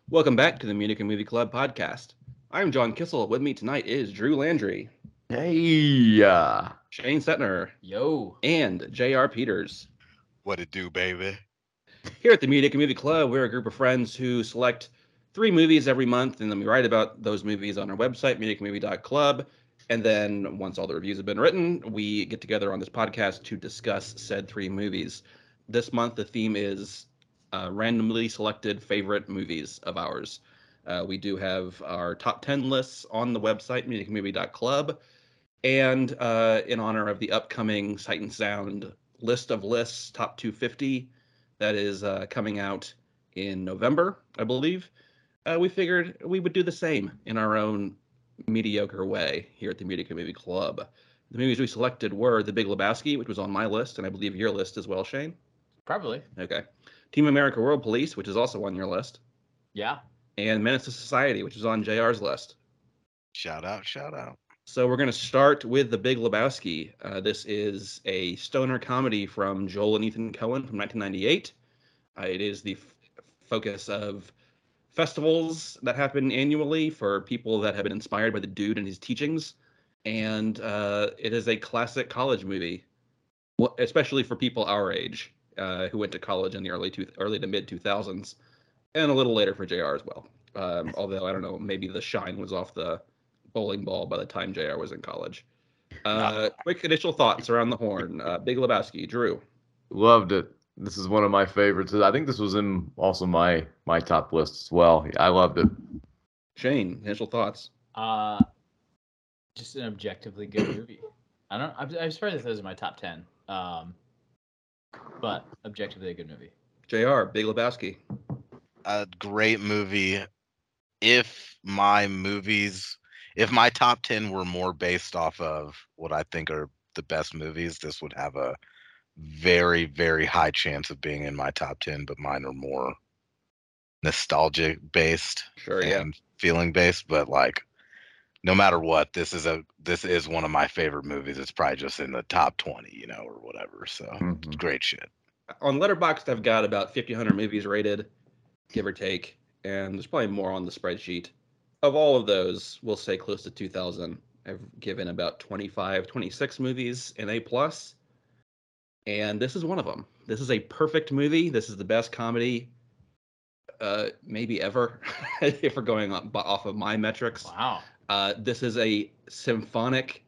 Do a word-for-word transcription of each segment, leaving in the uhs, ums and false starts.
Welcome back to the Munich and Movie Club podcast. I'm John Kissel. With me tonight is Drew Landry, Hey, uh, Shane Setner, Yo. and J R. Peters. What it do, baby? Here at the Munich and Movie Club, we're a group of friends who select three movies every month, and then we write about those movies on our website, munich movie dot club. And then once all the reviews have been written, we get together on this podcast to discuss said three movies. This month, the theme is uh, randomly selected favorite movies of ours. Uh, we do have our top ten lists on the website, munich movie dot club. And uh, in honor of the upcoming Sight and Sound list of lists, top two hundred fifty, that is uh, coming out in November, I believe, uh, we figured we would do the same in our own mediocre way here at the Media Movie Club. The movies we selected were The Big Lebowski, which was on my list, and I believe your list as well, Shane. Probably. Okay. Team America World Police, which is also on your list, Yeah. and Menace to Society, which is on J R's list. Shout out, shout out. So we're going to start with The Big Lebowski. Uh, this is a stoner comedy from Joel and Ethan Coen from nineteen ninety-eight. Uh, it is the f- focus of festivals that happen annually for people that have been inspired by the dude and his teachings. And uh, it is a classic college movie, especially for people our age uh, who went to college in the early two, early to mid two thousands, and a little later for J R as well. Um, although I don't know, maybe the shine was off the bowling ball by the time J R was in college. Uh, quick initial thoughts around the horn. Uh, Big Lebowski, Drew. loved it. This is one of my favorites. I think this was in also my my top list as well. I loved it. Shane, initial thoughts. Uh, just an objectively good movie. I don't. I'm, I'm surprised this is my top ten. Um, but objectively a good movie. J R, Big Lebowski. A great movie. If my movies, if my top ten were more based off of what I think are the best movies, this would have a very, very high chance of being in my top ten, but mine are more nostalgic based Sure, yeah. and feeling based. But like, no matter what, this is a this is one of my favorite movies. It's probably just in the top twenty, you know, or whatever. So Mhm. great shit. On Letterboxd, I've got about fifteen hundred movies rated, give or take, and there's probably more on the spreadsheet. Of all of those, we'll say close to two thousand. I've given about twenty-five, twenty-six movies an A plus, and this is one of them. This is a perfect movie. This is the best comedy, uh, maybe ever, if we're going on, off of my metrics. Wow. Uh, this is a symphonic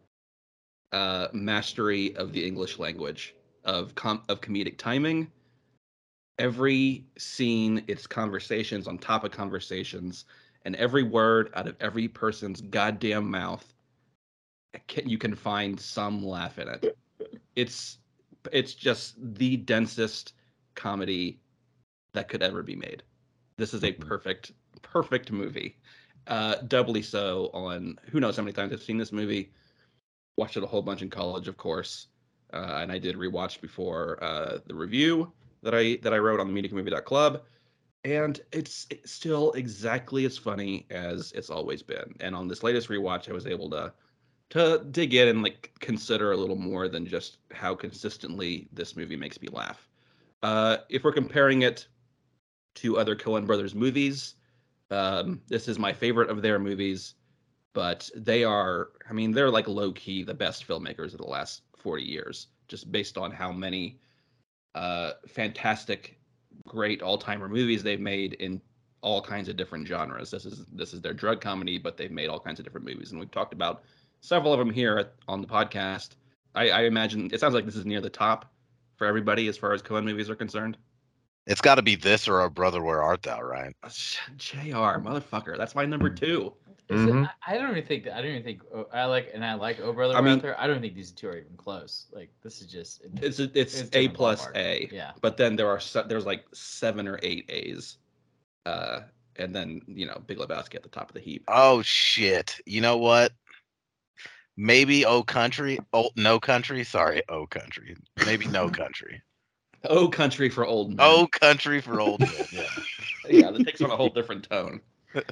uh, mastery of the English language, of com- of comedic timing. Every scene, it's conversations on top of conversations, and every word out of every person's goddamn mouth, can, you can find some laugh in it. It's it's just the densest comedy that could ever be made. This is a perfect perfect movie. Uh, doubly so on who knows how many times I've seen this movie. Watched it a whole bunch in college, of course, uh, and I did rewatch before uh, the review that I that I wrote on the munich movie dot club, and it's, it's still exactly as funny as it's always been. And on this latest rewatch, I was able to to dig in and like consider a little more than just how consistently this movie makes me laugh. Uh, if we're comparing it to other Coen Brothers movies, um, this is my favorite of their movies, but they are, I mean, they're like low key the best filmmakers of the last forty years, just based on how many uh, fantastic, great all-timer movies they've made in all kinds of different genres. This is this is their drug comedy, but they've made all kinds of different movies, and we've talked about several of them here at, on the podcast. I, I imagine it sounds like this is near the top for everybody as far as Coen movies are concerned. It's got to be this or a brother, where art thou, right? J R, motherfucker, that's my number two. Is Mhm. it, I, I don't even think that. I don't even think. oh, I like and I like Oh Brother I Where mean- Art Thou. I don't think these two are even close. Like this is just. It's a, it's, It's A different plus ballpark. A. Yeah. But then there are se- there's like seven or eight A's, uh, and then you know Big Lebowski at the top of the heap. Oh shit! You know what? Maybe Oh Country. Oh No Country. Sorry, Oh Country. Maybe No Country. Oh, Country for Old Men. Oh Country for old men. Yeah, Yeah, that takes on a whole different tone.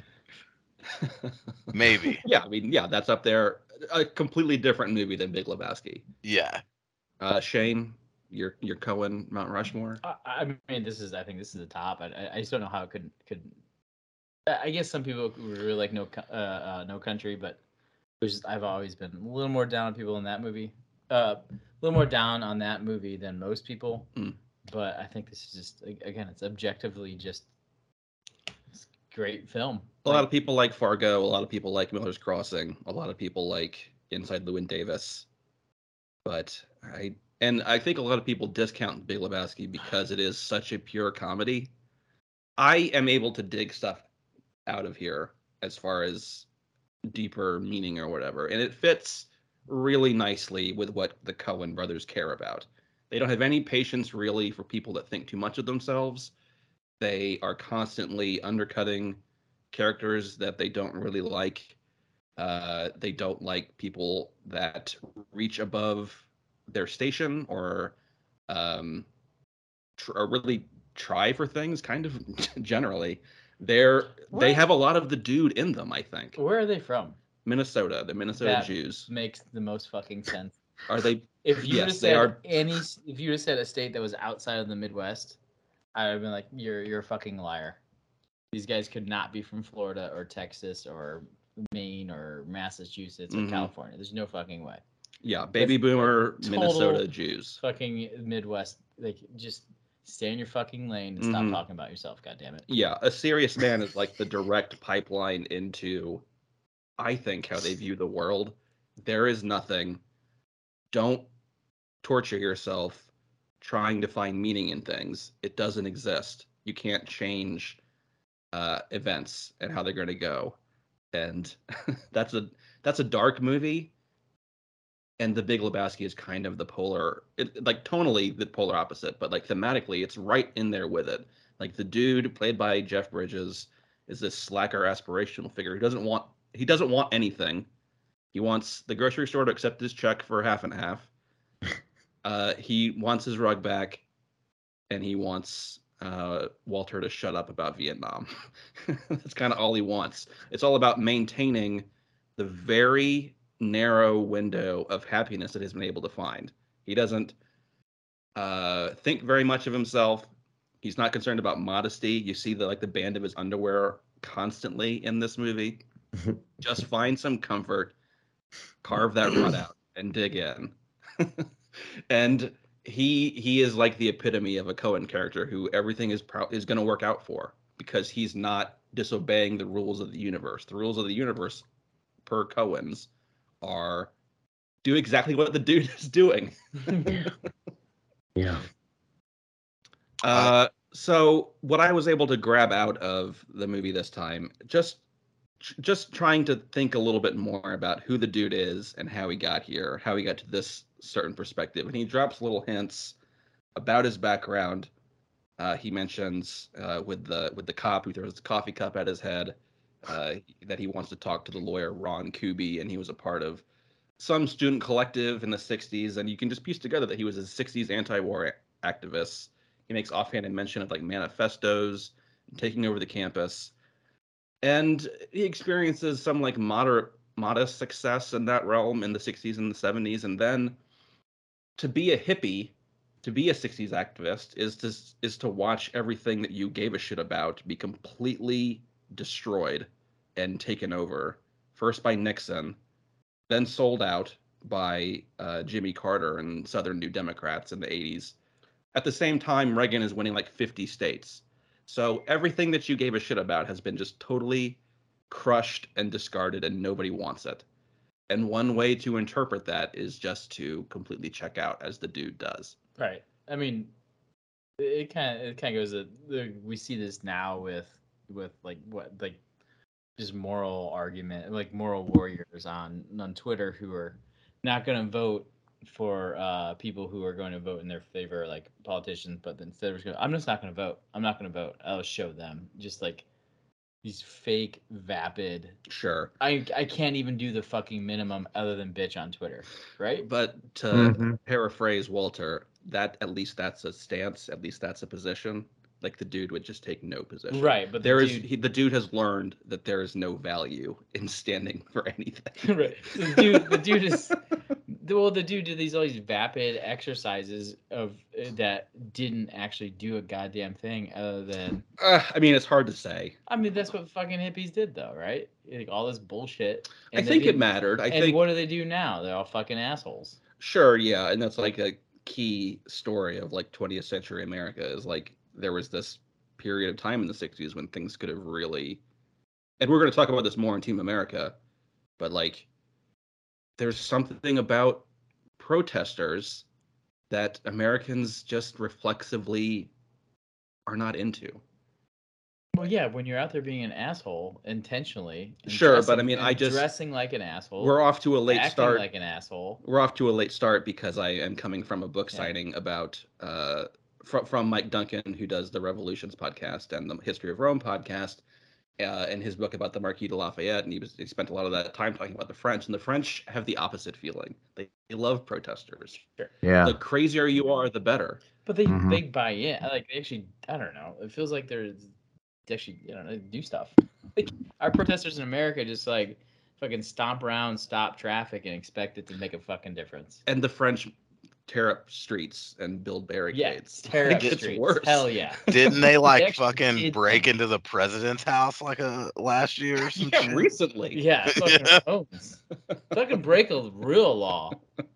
maybe. Yeah, I mean, yeah, that's up there. A completely different movie than Big Lebowski. Yeah. Uh, Shane, your your Cohen Mount Rushmore. I, I mean, this is. I think this is the top. I, I just don't know how it could could I guess some people really like No Co- uh, uh, No Country, but which is, I've always been a little more down on people in that movie. Uh, a little more down on that movie than most people. Mm. But I think this is just a- again, it's objectively just it's a great film. A lot Like, of people like Fargo. A lot of people like Miller's Crossing. A lot of people like Inside Llewyn Davis. But I and I think a lot of people discount Big Lebowski because it is such a pure comedy. I am able to dig stuff out of here as far as deeper meaning or whatever, and it fits really nicely with what the Coen brothers care about. They don't have any patience really for people that think too much of themselves. They are constantly undercutting characters that they don't really like. Uh, they don't like people that reach above their station or um, tr- or really try for things. Kind of generally, they're they Where- have a lot of the dude in them. I think where are they from? Minnesota, the Minnesota That Jews. makes the most fucking sense. Are they? If you Yes, just they said are- any, if you just said a state that was outside of the Midwest, I would have been like, you're you're a fucking liar. These guys could not be from Florida or Texas or Maine or Massachusetts or Mhm. California. There's no fucking way. Yeah, baby That's boomer total- Minnesota Jews. Fucking Midwest, like just stay in your fucking lane and stop Mhm. talking about yourself. God damn it. Yeah, A Serious Man is like the direct pipeline into, I think, how they view the world. There is nothing. Don't torture yourself trying to find meaning in things. It doesn't exist. You can't change uh, events and how they're going to go. And that's a that's a dark movie. And The Big Lebowski is kind of the polar, it, like tonally the polar opposite, but like thematically, it's right in there with it. Like the dude played by Jeff Bridges is this slacker aspirational figure who doesn't want he doesn't want anything. He wants the grocery store to accept his check for half and half. Uh, he wants his rug back, and he wants uh, Walter to shut up about Vietnam. That's kind of all he wants. It's all about maintaining the very narrow window of happiness that he's been able to find. He doesn't uh, think very much of himself. He's not concerned about modesty. You see the like the band of his underwear constantly in this movie. Just find some comfort, carve that rut out, and dig in. And he he is like the epitome of a Coen character who everything is pro- is going to work out for because he's not disobeying the rules of the universe. The rules of the universe, per Coen's, are do exactly what the dude is doing. Yeah. Uh, so what I was able to grab out of the movie this time, just just trying to think a little bit more about who the dude is and how he got here, how he got to this certain perspective, and he drops little hints about his background. Uh, he mentions uh, with the with the cop who throws the coffee cup at his head uh, that he wants to talk to the lawyer Ron Kuby, and he was a part of some student collective in the sixties, and you can just piece together that he was a sixties anti-war activist. He makes offhanded mention of like manifestos, taking over the campus, and he experiences some like moderate, modest success in that realm in the sixties and the seventies, and then to be a hippie, to be a sixties activist, is to is to watch everything that you gave a shit about be completely destroyed and taken over, first by Nixon, then sold out by uh, Jimmy Carter and Southern New Democrats in the eighties. At the same time, Reagan is winning like fifty states. So everything that you gave a shit about has been just totally crushed and discarded, and nobody wants it. And one way to interpret that is just to completely check out, as the dude does. Right. I mean, it kind of it kind of goes that we see this now with with like what like just moral argument like moral warriors on on Twitter who are not going to vote for uh, people who are going to vote in their favor, like politicians, but instead of just going, I'm just not going to vote. I'm not going to vote. I'll show them. Just like these fake, vapid. Sure. I I can't even do the fucking minimum other than bitch on Twitter, right? But to Mhm. paraphrase Walter, that at least that's a stance. At least that's a position. Like the dude would just take no position. Right, but the there is dude- he, the dude has learned that there is no value in standing for anything. Right. So the dude, the dude is the, well, the dude did these all these vapid exercises of uh, that didn't actually do a goddamn thing other than. Uh, I mean, it's hard to say. I mean, that's what fucking hippies did, though, right? Like all this bullshit. I they think it didn't- mattered. I and think what do they do now? They're all fucking assholes. sure, yeah, and that's like a key story of like twentieth century America is like there was this period of time in the sixties when things could have really, and we're going to talk about this more in Team America, but like there's something about protesters that Americans just reflexively are not into. Well, yeah, when you're out there being an asshole intentionally. and Sure, but I dressing- mean, I and just- dressing like an asshole. We're off to a late acting start. like an asshole. We're off to a late start because I am coming from a book Yeah. signing about uh from from Mike Duncan, who does the Revolutions podcast and the History of Rome podcast, uh, and his book about the Marquis de Lafayette, and he was he spent a lot of that time talking about the French, and the French have the opposite feeling. They, they love protesters. Yeah. The crazier you are, the better. But they Mhm. they buy in. Like they actually, I don't know. It feels like they're they actually, I don't know, do stuff. Like our protesters in America just like fucking stomp around, stop traffic, and expect it to make a fucking difference. And the French tear up streets and build Yeah, barricades. tear up It gets streets. worse. Hell yeah. Didn't they like actually fucking did break something. into the president's house like a last year or some Yeah, shit? recently. Yeah, fucking Holmes. Fucking break a real law.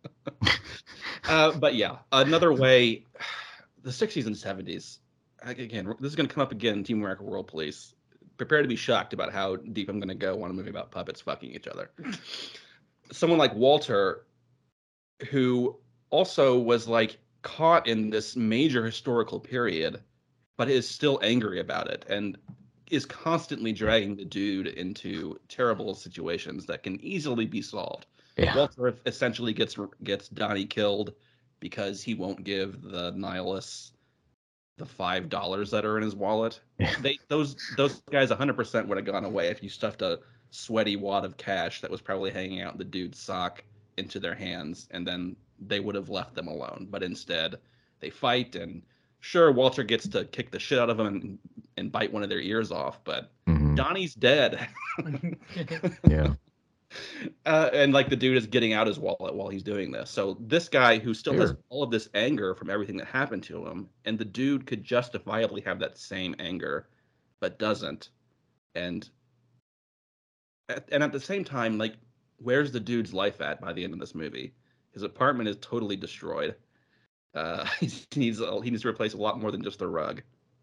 Uh, but yeah, another way, the sixties and seventies. Again, this is going to come up again in Team America World Police. Prepare to be shocked about how deep I'm going to go on a movie about puppets fucking each other. Someone like Walter, who also was like caught in this major historical period, but is still angry about it and is constantly dragging the dude into terrible situations that can easily be solved. Yeah. Walter essentially gets gets Donnie killed because he won't give the nihilists the five dollars that are in his wallet. Yeah. They those those guys one hundred percent would have gone away if you stuffed a sweaty wad of cash that was probably hanging out in the dude's sock into their hands, and then they would have left them alone. But instead, they fight, and sure, Walter gets to kick the shit out of them and, and bite one of their ears off, but Mhm. Donnie's dead. Yeah. Uh, and like the dude is getting out his wallet while he's doing this. So this guy who still has Sure. all of this anger from everything that happened to him, and the dude could justifiably have that same anger, but doesn't. And at, and at the same time, like, where's the dude's life at by the end of this movie? His apartment is totally destroyed. Uh, he needs a, he needs to replace a lot more than just the rug.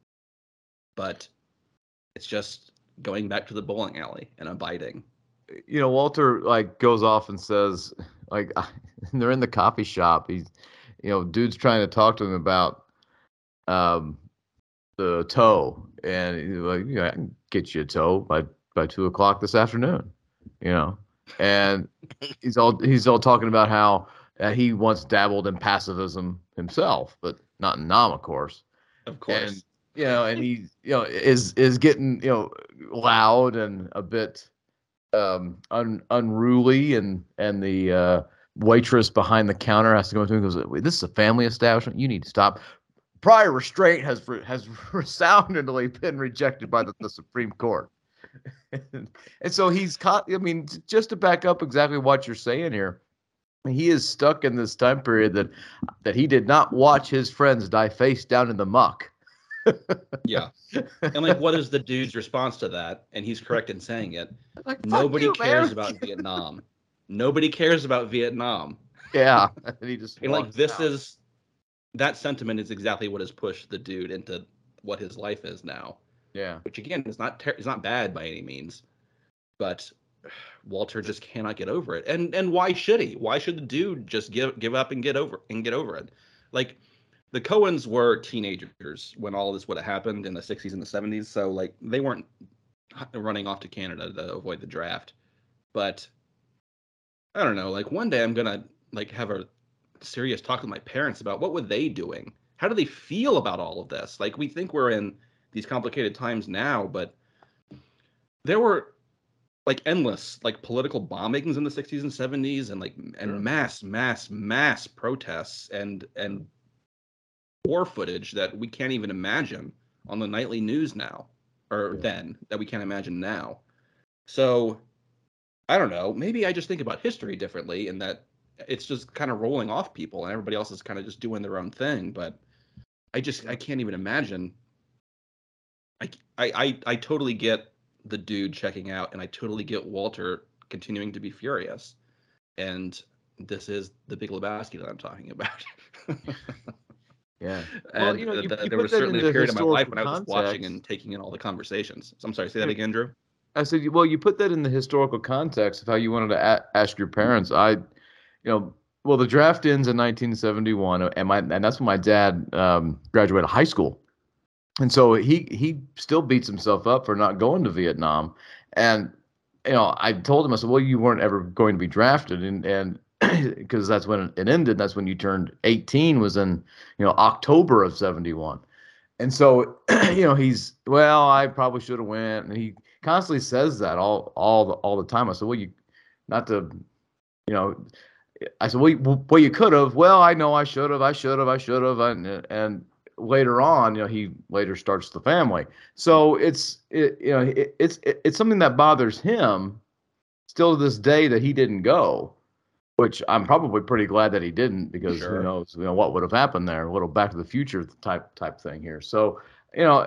But it's just going back to the bowling alley and abiding. You know, Walter like goes off and says, like, they're in the coffee shop. He's, you know, dude's trying to talk to him about um the tow, and he's like, yeah, I can get you a tow by by two o'clock this afternoon. You know, and he's all he's all talking about how uh, he once dabbled in pacifism himself, but not in Nam, of course. Of course. And you know, and he, you know, is is getting, you know, loud and a bit um un, unruly, and and the uh waitress behind the counter has to go to him and goes, "Wait, this is a family establishment. You need to stop. Prior restraint has re- has resoundingly been rejected by the, the Supreme Court." and, and so he's caught. I mean, just to back up exactly what you're saying here, he is stuck in this time period that that he did not watch his friends die face down in the muck. Yeah. And like, what is the dude's response to that? And he's correct in saying it. Like, fuck Nobody you, cares man. about Vietnam. Nobody cares about Vietnam. Yeah, and he just And like, walks this out. is that sentiment is exactly what has pushed the dude into what his life is now. Yeah. Which again is not ter- is not bad by any means, but Walter just cannot get over it. And and why should he? Why should the dude just give give up and get over and get over it? Like, the Coens were teenagers when all this would have happened in the sixties and the seventies, so like they weren't running off to Canada to avoid the draft. But I don't know, like one day I'm gonna like have a serious talk with my parents about what were they doing? How do they feel about all of this? Like, we think we're in these complicated times now, but there were like endless like political bombings in the sixties and seventies, and like and Sure. mass mass mass protests and and war footage that we can't even imagine on the nightly news now, or Yeah. then, that we can't imagine now. So I don't know, maybe I just think about history differently, in that it's just kind of rolling off people, and everybody else is kind of just doing their own thing. But I just I can't even imagine. I I I, I totally get the dude checking out, and I totally get Walter continuing to be furious. And this is the Big Lebowski that I'm talking about. Yeah. And Well, you know, uh, you, th- you there put was that certainly a into period in my life historical when I was just watching context. and taking in all the conversations. So I'm sorry, say that Yeah. again, Drew. I said, well, you put that in the historical context of how you wanted to a- ask your parents. I, you know, well, the draft ends in nineteen seventy-one, and my and that's when my dad um, graduated high school, and so he he still beats himself up for not going to Vietnam, and you know, I told him, I said, well, you weren't ever going to be drafted, and and because that's when it ended. That's when you turned eighteen. Was in you know October of seventy-one. And so, you know, he's, well, I probably should have went. And he constantly says that all all the all the time. I said, well, you not to, you know, I said, well, you, well, you could have. Well, I know I should have. I should have. I should have. And and later on, you know, he later starts the family. So it's it, you know, it, it's it, it's something that bothers him still to this day that he didn't go. Which I'm probably pretty glad that he didn't, because who Sure. knows, you know, what would have happened there, a little Back to the Future type type thing here. So, you know,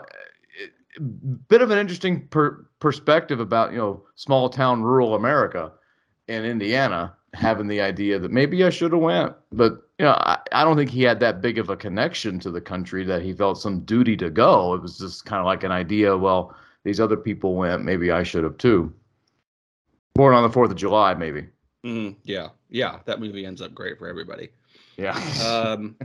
bit of an interesting per- perspective about, you know, small town rural America in Indiana, having the idea that maybe I should have went, but you know, I, I don't think he had that big of a connection to the country that he felt some duty to go. It was just kind of like an idea. Well, these other people went, maybe I should have too. Born on the Fourth of July, maybe. Mm, yeah, yeah, that movie ends up great for everybody. Yeah. Um,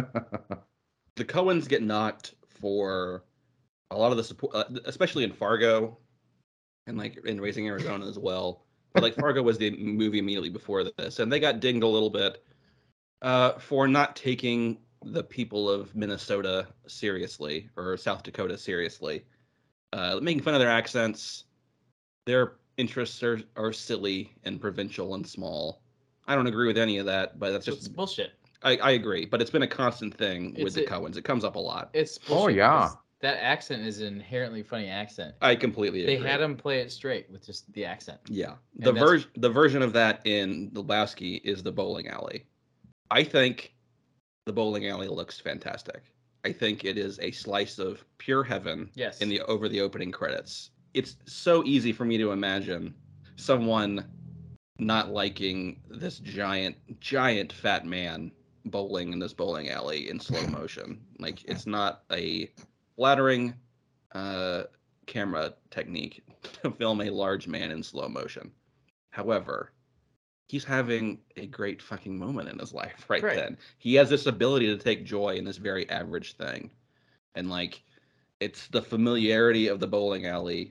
the Coens get knocked for a lot of the support, uh, especially in Fargo, and like in Raising Arizona as well. But like Fargo was the movie immediately before this, and they got dinged a little bit uh, for not taking the people of Minnesota seriously, or South Dakota seriously, uh, making fun of their accents. Their interests are, are silly and provincial and small. I don't agree with any of that, but that's So just it's bullshit. I, I agree. But it's been a constant thing with It's the a- Coens. It comes up a lot. It's Oh, bullshit. yeah. because That accent is an inherently funny accent. I completely They agree. had him play it straight with just the accent. Yeah, the And that's- version the version of that in Lebowski is the bowling alley. I think the bowling alley looks fantastic. I think it is a slice of pure heaven. Yes. In the over the opening credits, it's so easy for me to imagine someone not liking this giant, giant fat man bowling in this bowling alley in slow motion. Like, it's not a flattering uh, camera technique to film a large man in slow motion. However, he's having a great fucking moment in his life right, Right. then. He has this ability to take joy in this very average thing. And like, it's the familiarity of the bowling alley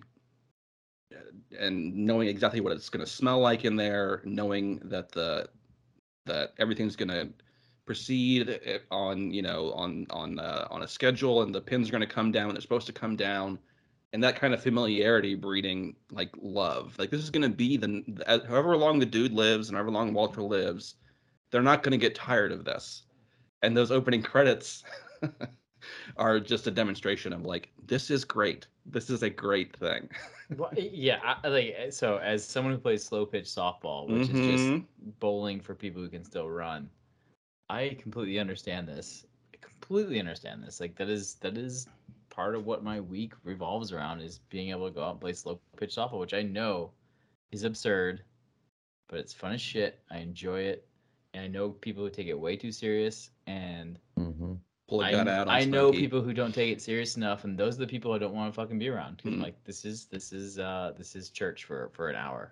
and knowing exactly what it's going to smell like in there, knowing that the that everything's going to proceed on, you know, on on uh, on a schedule, and the pins are going to come down when they're supposed to come down, and that kind of familiarity breeding like love. Like, this is going to be the however long the dude lives and however long Walter lives, they're not going to get tired of this. And those opening credits are just a demonstration of like, this is great. This is a great thing. Well, yeah, I, like so as someone who plays slow pitch softball, which is just Mhm. bowling for people who can still run, I completely understand this. I completely understand this. Like that is that is part of what my week revolves around, is being able to go out and play slow pitch softball, which I know is absurd, but it's fun as shit. I enjoy it, and I know people who take it way too serious, and Mm-hmm. Pull a I, gun out on I know Smokey. people who don't take it serious enough, and those are the people I don't want to fucking be around. Because Mm. like this is this is uh this is church for for an hour.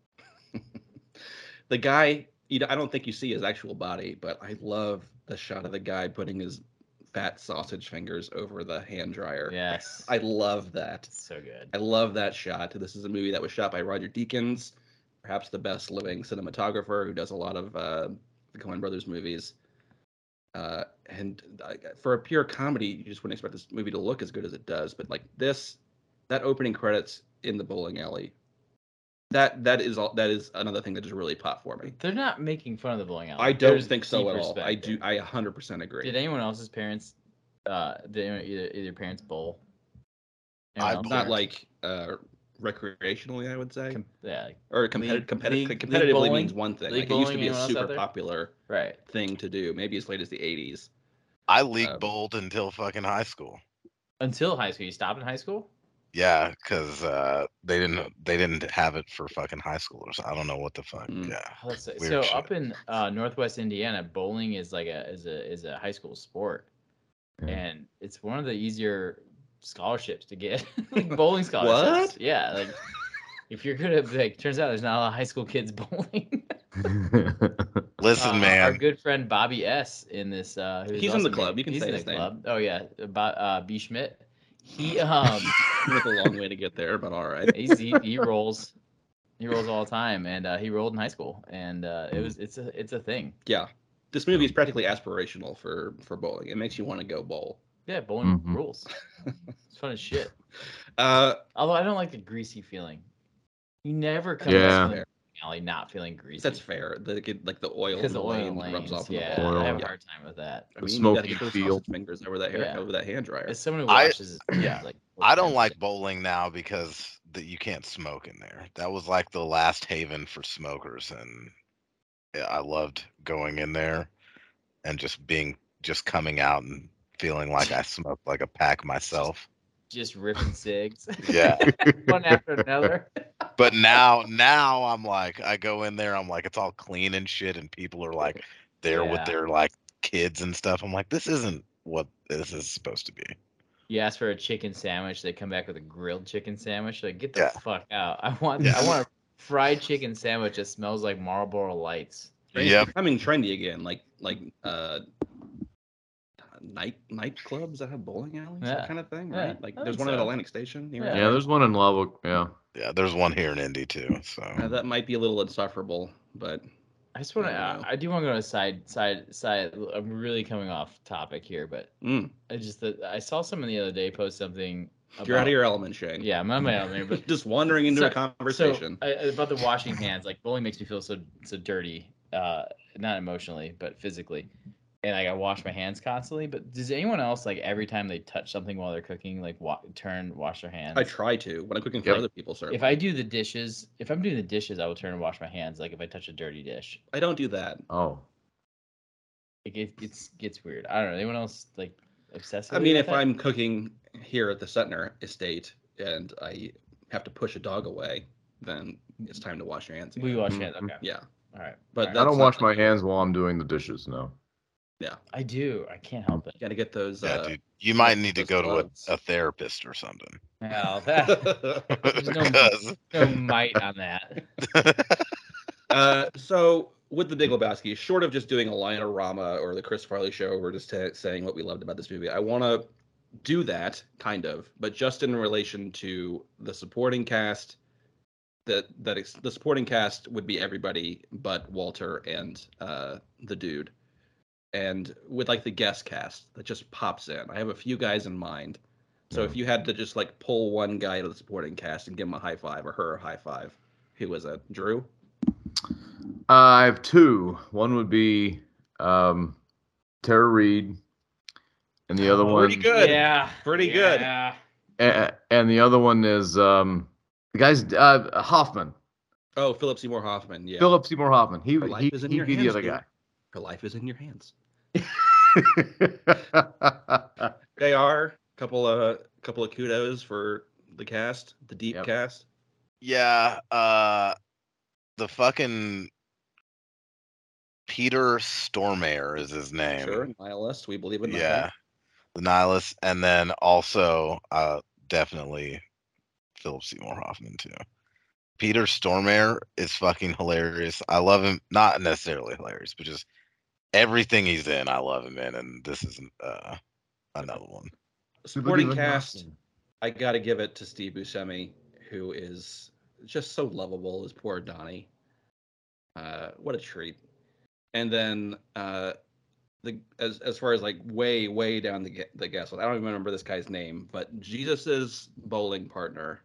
The guy, you know, I don't think you see his actual body, but I love the shot of the guy putting his fat sausage fingers over the hand dryer. Yes, I love that. it's so good. I love that shot. This is a movie that was shot by Roger Deakins, perhaps the best living cinematographer, who does a lot of uh, the Coen Brothers movies. Uh, and uh, for a pure comedy, you just wouldn't expect this movie to look as good as it does. But like this, that opening credits in the bowling alley, that that is all. That is another thing that just really popped for me. They're not making fun of the bowling alley. I don't There's think so deep at all. I respect do. there. I one hundred percent agree. Did anyone else's parents, uh, did anyone, either either parents bowl? I Anyone else? Not bowled. like uh, recreationally, I would say. Com- yeah, Or competitive, league- competitive, league- league competitively bowling? means one thing. League Like it used to bowling, be a anyone else out super there? popular right. thing to do, maybe as late as the eighties. I league Um, bowled until fucking high school. Until high school, you stopped in high school. Yeah, because uh, they didn't they didn't have it for fucking high schoolers. I don't know what the fuck. Mm. Yeah, Oh, let's say, Weird so shit. up in uh, Northwest Indiana, bowling is like a is a is a high school sport, Yeah. and it's one of the easier scholarships to get, like bowling scholarships. What? Yeah, like if you're good at like, turns out there's not a lot of high school kids bowling. Listen, Uh, Our man. good friend Bobby S. in this, uh, who's He's in also the club. made- You can he's say in his the name. club. Oh yeah, about uh, B Schmidt. He um It took a long way to get there, but all right. he's, he he rolls, he rolls all the time, and uh, he rolled in high school, and uh, it was it's a it's a thing. Yeah, this movie is practically aspirational for for bowling. It makes you want to go bowl. Yeah, bowling Mhm. rules. It's fun as shit. Uh, Although I don't like the greasy feeling. You never come Yeah. back from the Fair. alley not feeling greasy. that's fair. The like the oil Because in the the oil lane lanes, rubs off on yeah, the bowl. Oil. I have a Yeah. hard time with that. I The mean, you gotta smoky get those feel. sausage fingers over that hair Yeah. over that hand dryer. As someone who I- watches, yeah, like I don't like ten percent. bowling now because that you can't smoke in there. That was like the last haven for smokers, and yeah, I loved going in there and just being just coming out and feeling like I smoked like a pack myself. Just ripping cigs. Yeah. One after another. But now, now I'm like, I go in there, I'm like, it's all clean and shit, and people are like there with Yeah. their like kids and stuff. I'm like, this isn't what this is supposed to be. You ask for a chicken sandwich, they come back with a grilled chicken sandwich. Like, get the Yeah. fuck out! I want, Yeah. I want a fried chicken sandwich that smells like Marlboro Lights. It's Yep. becoming trendy again, like like uh, night nightclubs that have bowling alleys, Yeah. that kind of thing, Yeah, right? Like I there's think one at so. Atlantic Station. Here Yeah. and Yeah, there. there's one in Lubbock. Yeah. Yeah, there's one here in Indy too. So Uh, that might be a little insufferable, but I just want to. I don't I, know. I do want to go to side, side, side. I'm really coming off topic here, but mm, I just that I saw someone the other day post something. About, you're out of your element, Shane. Yeah, I'm out of my element, but Just wandering into So- a conversation. So, I, about the washing hands, like bowling makes me feel so so dirty, uh, not emotionally, but physically, and like I wash my hands constantly. But does anyone else like every time they touch something while they're cooking, like wa- turn wash their hands? I try to when I'm cooking for Yep. other people. Certainly, If I do the dishes, if I'm doing the dishes, I will turn and wash my hands. Like if I touch a dirty dish, I don't do that. Oh. like it gets gets weird. I don't know. Anyone else like obsessive? I mean, if I'm cooking here at the Sutner estate and I have to push a dog away, then it's time to wash your hands. we again. wash Mhm. hands. Okay. Yeah, All right. but All that- I right. don't not wash my like- hands while I'm doing the dishes. No. I do. I can't help it. got to get those. yeah, uh, dude, you might need to those go gloves. to a, a therapist or something. Well, that, there's no, Because no might on that. uh, so with the Big Lebowski, short of just doing a line-o-rama or the Chris Farley show, or just t- saying what we loved about this movie, I want to do that kind of, but just in relation to the supporting cast. That that ex- the supporting cast would be everybody but Walter and uh, the dude, and with like the guest cast that just pops in. I have a few guys in mind. So Yeah. if you had to just like pull one guy to the supporting cast and give him a high five or her a high five, who was it? Drew? Uh, I have two. One would be um, Tara Reid, and the other Oh, one, pretty good. Yeah. Pretty good. Yeah. a- and the other one is um, the guy's uh, Hoffman, Oh, Philip Seymour Hoffman. Yeah. Philip Seymour Hoffman. He Her life he is in he'd your be hands, the dude. other Her life is in your hands. guy. J R, couple of couple of kudos for the cast, the deep Yep. cast. yeah, uh, the fucking Peter Stormare is his name. Sure, nihilist. We believe in nothing. Yeah, the nihilist, and then also uh, definitely Philip Seymour Hoffman too. Peter Stormare is fucking hilarious. I love him. Not necessarily hilarious, but just everything he's in, I love him in, and this is uh, another one. Supporting cast, I got to give it to Steve Buscemi, who is just so lovable as poor Donnie. Uh, what a treat. And then uh, the as as far as like way way down the ga- the gas line, I don't even remember this guy's name, but Jesus's bowling partner,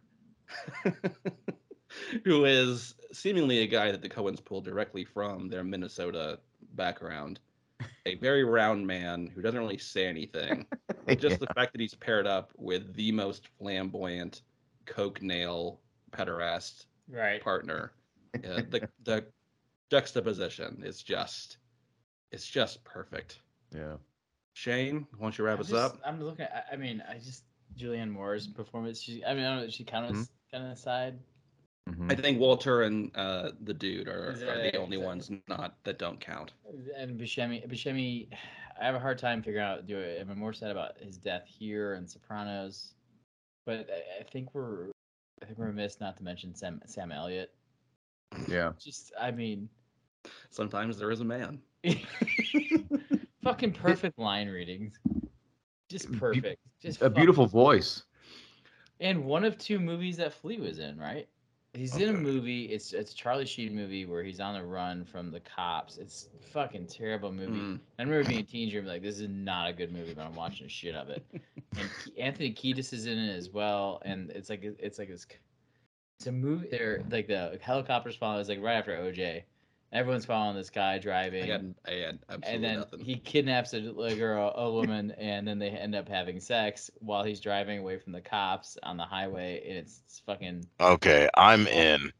who is seemingly a guy that the Coens pulled directly from their Minnesota background. A very round man who doesn't really say anything. Just the fact that he's paired up with the most flamboyant coke nail pederast Right. partner. Uh, the the juxtaposition is just it's just perfect. Yeah. Shane, why don't you wrap I'm us just, up? I'm looking. I, I mean, I just Julianne Moore's performance. She, I mean, I don't know. She kind of Mhm. kind of aside. Mhm. I think Walter and uh, the dude are, Is are that- the only is that- ones not that don't count. And Buscemi, Buscemi, I have a hard time figuring out. Do it. Am I more sad about his death here and Sopranos? But I, I think we're, I think we're remiss not to mention Sam Sam Elliott. Yeah. Just, I mean, Sometimes there is a man. fucking perfect line readings. Just Be- perfect. Just A fuck- beautiful voice. And one of two movies that Flea was in, right? He's in a Okay. movie. It's it's a Charlie Sheen movie where he's on the run from the cops. It's a fucking terrible movie. Mm. I remember being a teenager and be like, this is not a good movie, but I'm watching the shit of it. And Ke- Anthony Kiedis is in it as well, and it's like it's like this. It's a movie. They're like the helicopters following. It's like right after O J. Everyone's following this guy driving. I had I had absolutely And then nothing. he kidnaps a, a girl, a woman, and then they end up having sex while he's driving away from the cops on the highway, and it's, it's fucking. Okay, I'm in.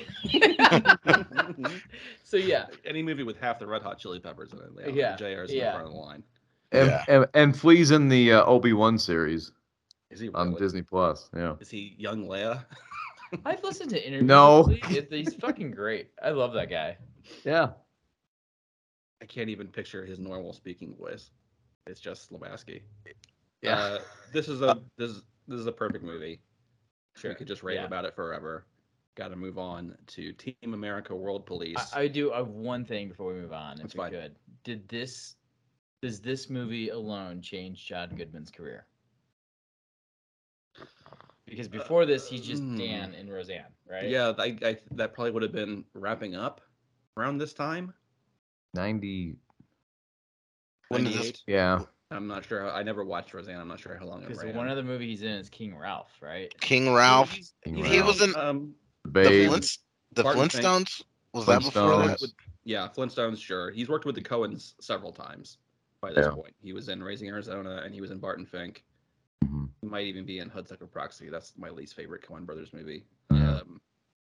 So yeah, Any movie with half the Red Hot Chili Peppers in it, yeah, Yeah, J R's in yeah. the front of the line. And Yeah. and, and Flea's in the uh, Obi-Wan series Is he on really? Disney Plus. Yeah. Is he young Leia? I've listened to interviews. No. with Flea. It- He's fucking great. I love that guy. Yeah. I can't even picture his normal speaking voice. It's just Lebowski. Yeah. Uh, this is a this is this is a perfect movie. Sure. We could just rave Yeah. about it forever. Got to move on to Team America: World Police. I, I do have one thing before we move on, if That's we fine. could. Did this, does this movie alone change John Goodman's career? Because before this, he's just Hmm. Dan in Roseanne, right? Yeah, I, I that probably would have been wrapping up around this time. ninety. When did this- ninety-eight. Yeah. I'm not sure. How, I never watched Roseanne. I'm not sure how long it Because ran. one other movie he's in is King Ralph, right? King Ralph. He's, King he's He Ralph. was in um, the Babe. Flintst- the Barton Fink. Flintstones. Was that before Flintstones. that? with, yeah, Flintstones. Sure, he's worked with the Coens several times. By this Yeah. point, he was in Raising Arizona, and he was in Barton Fink. Mhm. He might even be in Hudsucker Proxy. That's my least favorite Coen Brothers movie. Yeah. Um,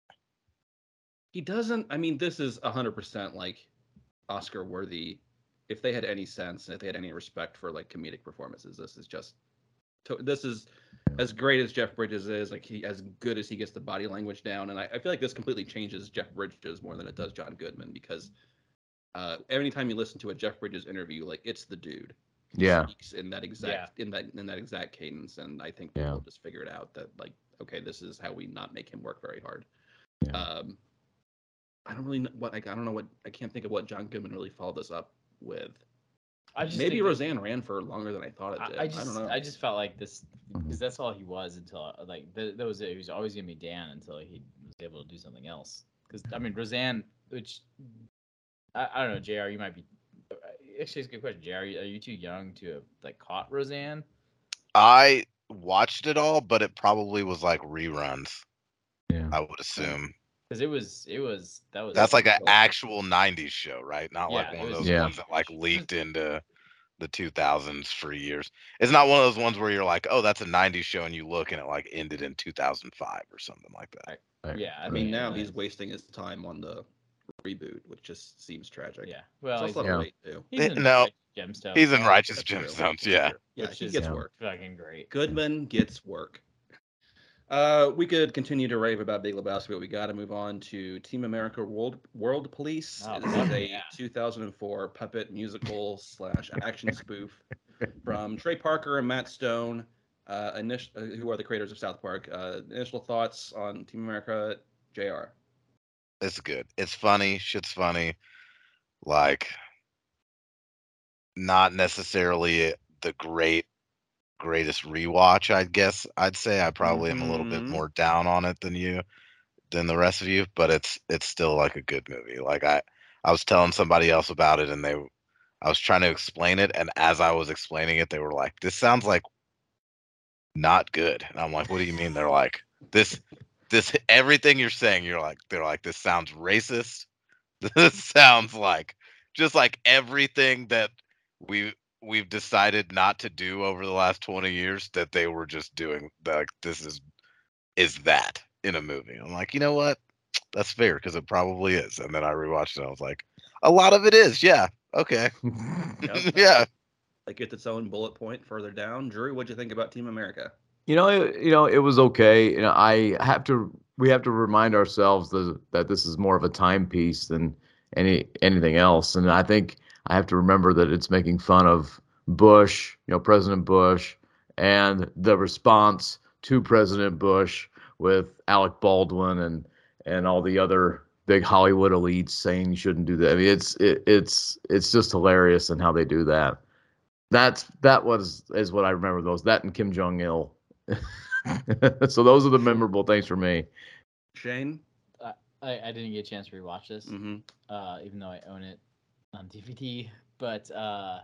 he doesn't. I mean, this is one hundred percent like Oscar worthy. If they had any sense and if they had any respect for like comedic performances, this is just. To, this is as great as Jeff Bridges is. Like he, as good as he gets the body language down, and I, I feel like this completely changes Jeff Bridges more than it does John Goodman because. Uh, anytime you listen to a Jeff Bridges interview, like it's the dude. He Yeah. speaks in that exact in that in that exact cadence, and I think Yeah. people just figured out that like, okay, this is how we not make him work very hard. Yeah. Um, I don't really know what like I don't know what I can't think of what John Goodman really followed this up with. I just Maybe think that- Roseanne ran for longer than I thought it did. I, I, I just, don't know. I just felt like this Mhm. because that's all he was until like that, that was it. He was always gonna be Dan until he was able to do something else. Because I mean, Roseanne, which I, I don't know, J R, you might be. Actually, it's a good question. J R, are you, are you too young to have like caught Roseanne? I watched it all, but it probably was like reruns. Yeah. I would assume. Because it was, it was that was. That's like an cool. actual nineties show, right? Not like Yeah, one it of was those Yeah. ones that like leaked into the two thousands for years. It's not one of those ones where you're like, oh, that's a nineties show, and you look and it like ended in two thousand five or something like that. Right. Yeah, I mean, now uh, he's wasting his time on the reboot, which just seems tragic. Yeah, It's well, he's, also Yeah. late too. he's in No, Righteous Gemstones. He's in now, Righteous That's true. Gemstones, yeah. Yeah, which he is gets Yeah. work. fucking great. Goodman gets work. Uh, we could continue to rave about Big Lebowski, but we got to move on to Team America World World Police. Oh, this fuck is a yeah. two thousand four puppet musical slash action spoof from Trey Parker and Matt Stone, uh, init- uh, who are the creators of South Park. Uh, initial thoughts on Team America, J R. It's good. It's funny. Shit's funny. Like, not necessarily the great, greatest rewatch, I guess I'd say. I probably am a little bit Mhm. more down on it than you, than the rest of you, but it's it's still like a good movie. Like I, I was telling somebody else about it, and they, I was trying to explain it, and as I was explaining it, they were like, "This sounds like not good," and I'm like, "What do you mean?" They're like, "This, this everything you're saying." You're like, they're like, "This sounds racist. This sounds like just like everything that we we've decided not to do over the last twenty years that they were just doing. Like this is is that." in a movie. I'm like, you know what? That's fair because it probably is. And then I rewatched it. And I was like, a lot of it is. Yeah. Okay. Yep. Yeah. Like gets its own bullet point further down. Drew, what'd you think about Team America? You know, it, you know, it was okay. You know, I have to. We have to remind ourselves that that this is more of a timepiece than any anything else. And I think I have to remember that it's making fun of Bush, you know, President Bush, and the response to President Bush with Alec Baldwin and and all the other big Hollywood elites saying you shouldn't do that. I mean, it's it, it's it's just hilarious in how they do that. That's that was is what I remember those. That and Kim Jong Il. So those are the memorable things for me. Shane? I, I I didn't get a chance to rewatch this, Mm-hmm. uh, even though I own it on D V D. But uh,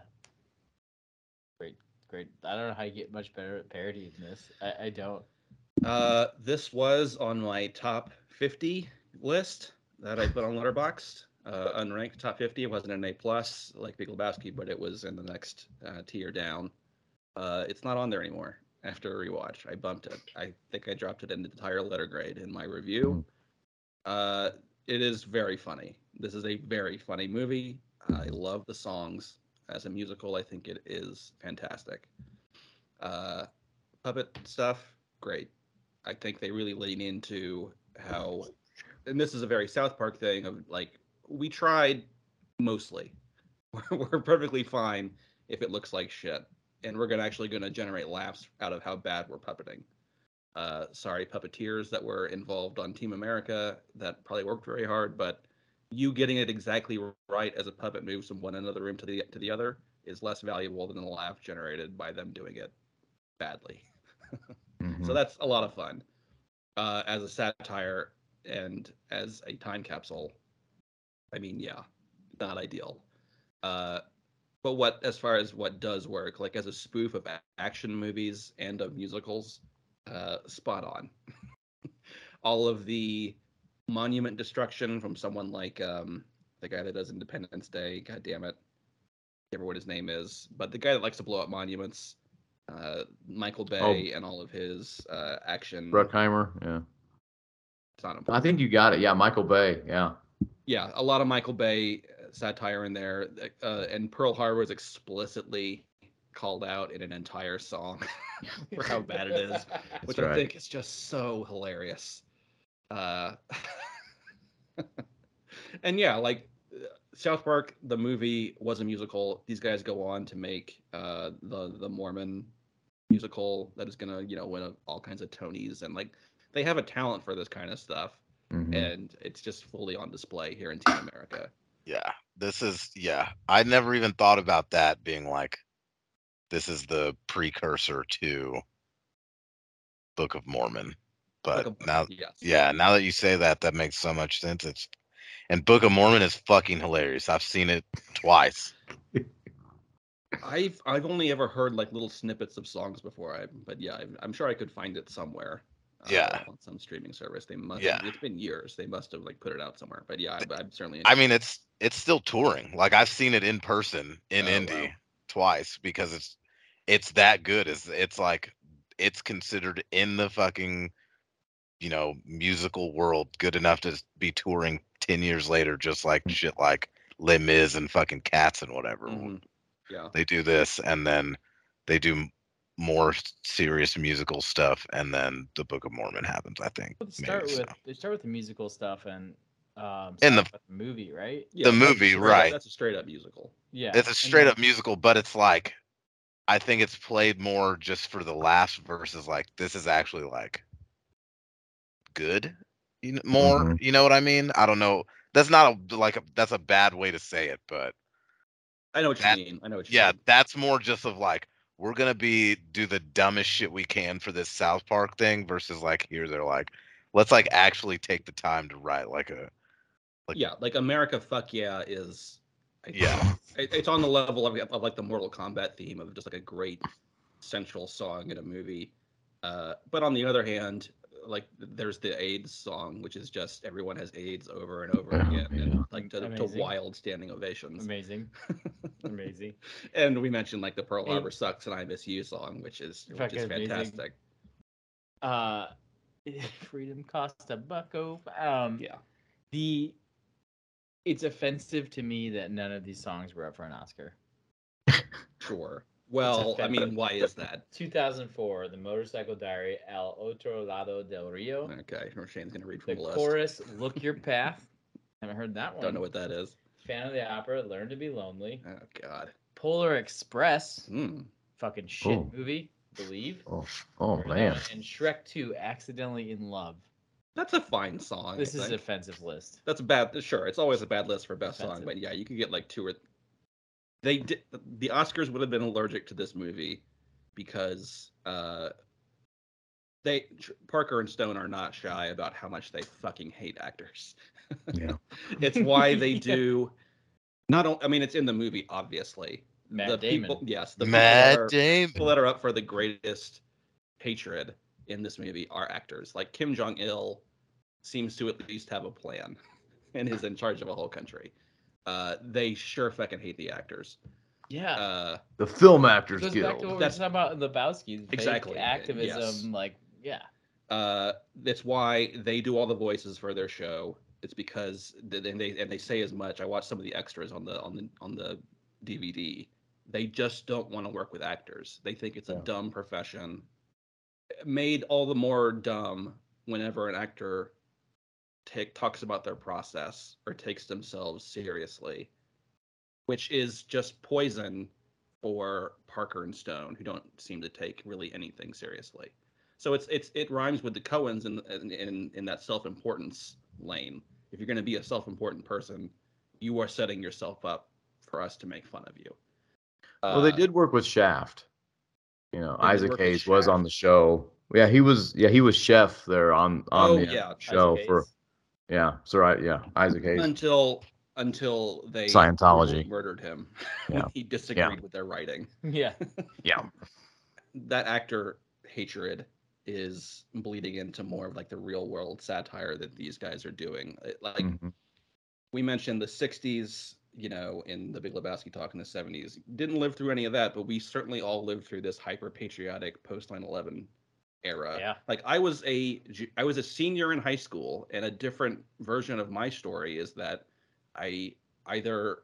great, great. I don't know how you get much better at parody than this. I, I don't. Uh, this was on my top fifty list that I put on Letterboxd. Uh, unranked top fifty. It wasn't an A plus like Big Lebowski, but it was in the next uh, tier down. Uh, it's not on there anymore after a rewatch. I bumped it. I think I dropped it an entire letter grade in my review. Uh, it is very funny. This is a very funny movie. I love the songs. As a musical, I think it is fantastic. Uh, puppet stuff, great. I think they really lean into how, and this is a very South Park thing of like, we tried mostly. We're perfectly fine if it looks like shit. And we're gonna actually going to generate laughs out of how bad we're puppeting. Uh, sorry, puppeteers that were involved on Team America that probably worked very hard, but you getting it exactly right as a puppet moves from one end of the room to the to the other is less valuable than the laugh generated by them doing it badly. Mm-hmm. So that's a lot of fun. Uh, as a satire and as a time capsule, I mean, yeah, not ideal. Uh, but what, as far as what does work, like as a spoof of a- action movies and of musicals, uh, spot on. All of the monument destruction from someone like um, the guy that does Independence Day, god damn it, I can't remember what his name is, but the guy that likes to blow up monuments, uh, Michael Bay, Oh, and all of his uh, action. Bruckheimer. Yeah. It's not I important. think you got it. Yeah, Michael Bay. Yeah. Yeah, a lot of Michael Bay satire in there, uh, and Pearl Harbor is explicitly called out in an entire song for how bad it is, which right. I think is just so hilarious. Uh, and yeah, like South Park, the movie was a musical. These guys go on to make uh, the the Mormon musical that is gonna you know win a, all kinds of Tonys, and like they have a talent for this kind of stuff, Mm-hmm. and it's just fully on display here in Team America. Yeah. This is yeah. I never even thought about that being like this is the precursor to Book of Mormon. But Book of Mormon, now yes. yeah, now that you say that, that makes so much sense. It's and Book of Mormon is fucking hilarious. I've seen it twice. I've I've only ever heard like little snippets of songs before. I but yeah, I'm, I'm sure I could find it somewhere. Uh, Yeah. on some streaming service. They must. Yeah. It's been years. They must have like put it out somewhere. But yeah, I, I'm certainly. I mean, it's it's still touring. Like I've seen it in person in Oh, Indy wow. twice because it's it's that good. It's it's like it's considered in the fucking you know musical world good enough to be touring ten years later, just like shit like Les Mis and fucking Cats and whatever. Mm-hmm. Yeah. They do this and then they do more serious musical stuff, and then the Book of Mormon happens. I think Let's start maybe with so. they start with the musical stuff and um In start the with the movie, right? Yeah. the That's movie, straight up- right? That's a straight up musical. Yeah. It's a and straight then- up musical, but it's like I think it's played more just for the laughs versus like this is actually like good, you know, more. Mhm. You know what I mean? I don't know. That's not a like a, that's a bad way to say it, but I know what that you mean. I know what you yeah, mean. that's more just of like we're gonna be do the dumbest shit we can for this South Park thing versus like here they're like let's like actually take the time to write like a like Yeah, like America, fuck yeah, is. I think yeah it, it's on the level of, of like the Mortal Kombat theme of just like a great central song in a movie. Uh, but on the other hand, like there's the AIDS song, which is just everyone has AIDS over and over Yeah, again, and yeah. like to, to Amazing. wild standing ovations. Amazing. Amazing. And we mentioned like the Pearl Hey, Harbor sucks and I Miss You song, which is which is fucking amazing. fantastic. Uh Freedom cost a bucko. Um, Yeah. the it's offensive to me that none of these songs were up for an Oscar. Sure. Well, I mean, offensive. why is that? two thousand four, The Motorcycle Diary, El Otro Lado del Rio. Okay, Shane's gonna read The from the, list. chorus, Look Your Path. Haven't heard that one. Don't know what that is. Fan of the Opera, Learn to Be Lonely. Oh God. Polar Express. Hmm. Fucking shit Oh. movie. Believe. Oh, oh Heard that man. one. And Shrek two, Accidentally in Love. That's a fine song. This I is an think. offensive list. That's a bad. Sure, it's always a bad list for best Offensive. song, but yeah, you could get like two or. They did. The Oscars would have been allergic to this movie because uh, they Parker and Stone are not shy about how much they fucking hate actors. Yeah. It's why they Yeah. do. Not. o- I mean, it's in the movie, obviously. Matt the Damon. people, yes, the Matt people, that are, Damon. people that are up for the greatest hatred in this movie are actors. Like Kim Jong Il seems to at least have a plan and is in charge of a whole country. Uh, they sure fucking hate the actors. Yeah. Uh, The Film Actors Goes Guild. back to what That's- we were talking about in Lebowski. Fake Exactly, activism. yes. Like, yeah. uh, that's why they do all the voices for their show. It's because th- and they and they say as much. I watched some of the extras on the on the on the D V D. They just don't want to work with actors. They think it's a Yeah. dumb profession. Made all the more dumb whenever an actor take, talks about their process or takes themselves seriously, which is just poison for Parker and Stone, who don't seem to take really anything seriously. So it's it's it rhymes with the Coens in in in, in that self-importance lane. If you're going to be a self-important person, you are setting yourself up for us to make fun of you. Well, they Uh, did work with Shaft. You know, They did Isaac work with Hayes was Shaft? on the show. Yeah, he was. Yeah, he was chef there on on Oh, the yeah. uh, show Isaac for. Hayes. Yeah, so right. Yeah, Isaac Hayes. until until they Scientology. brutal murdered him when Yeah. he disagreed with their writing. Yeah. Yeah. That actor hatred is bleeding into more of like the real world satire that these guys are doing. It- Like Mhm. we mentioned the sixties, you know, in the Big Lebowski talk in the seventies. Didn't live through any of that, but we certainly all lived through this hyper patriotic post nine eleven era. Yeah. Like I was a ju- I was a senior in high school, and a different version of my story is that I either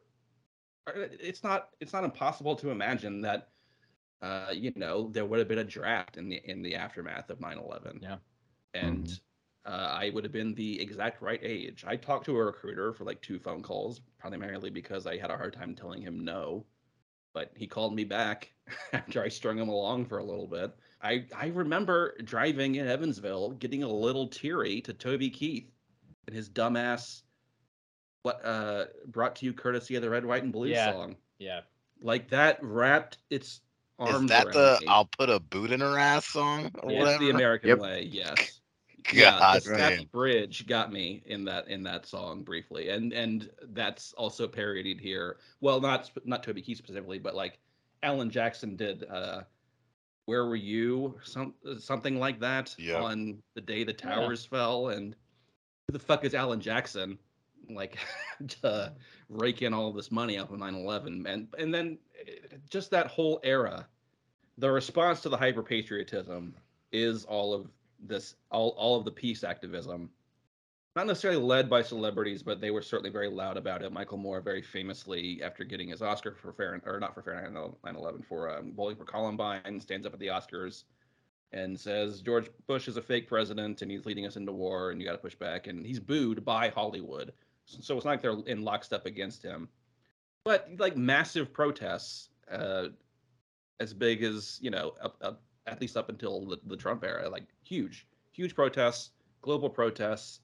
it's not it's not impossible to imagine that uh, you know, there would have been a draft in the in the aftermath of nine eleven. Yeah. And Mhm. uh, I would have been the exact right age. I talked to a recruiter for like two phone calls, primarily because I had a hard time telling him no. But he called me back after I strung him along for a little bit. I, I remember driving in Evansville, getting a little teary to Toby Keith and his dumbass what uh brought to you courtesy of the Red, White, and Blue Yeah. song. Yeah. Like that wrapped its Is arms that around the me. "I'll put a boot in her ass" song or Yeah. It's whatever? the American Yep. way, yes. God Yeah, the damn. Sappy Bridge got me in that in that song briefly, and and that's also parodied here. Well, not sp- not Toby Keith specifically, but like Alan Jackson did. Uh, Where were you? Some something like that Yep. on the day the Yeah. towers fell, and who the fuck is Alan Jackson? Like to rake in all this money off of nine eleven, and and then eh, just that whole era, the response to the hyper patriotism is all of this, all all of the peace activism, not necessarily led by celebrities, but they were certainly very loud about it. Michael Moore, very famously, after getting his Oscar for Fair or not for Fahrenheit nine eleven, for um, Bowling for Columbine, stands up at the Oscars and says George Bush is a fake president and he's leading us into war and you got to push back. And he's booed by Hollywood, so it's not like they're in lockstep against him. But like massive protests, uh, as big as you know, up, up, at least up until the, the Trump era, like huge, huge protests, global protests.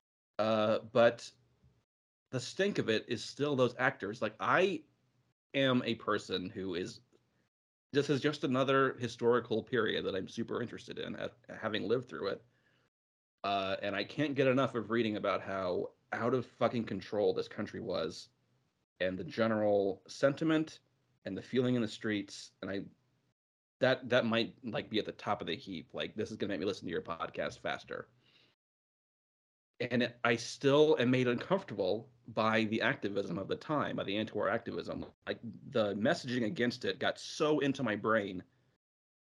Uh, but the stink of it is still those actors. Like I am a person who is this is just another historical period that I'm super interested in, at, having lived through it. Uh, and I can't get enough of reading about how out of fucking control this country was, and the general sentiment and the feeling in the streets. And I that that might like be at the top of the heap. Like this is gonna make me listen to your podcast faster. And it, I still am made uncomfortable by the activism of the time, by the anti-war activism. Like the messaging against it got so into my brain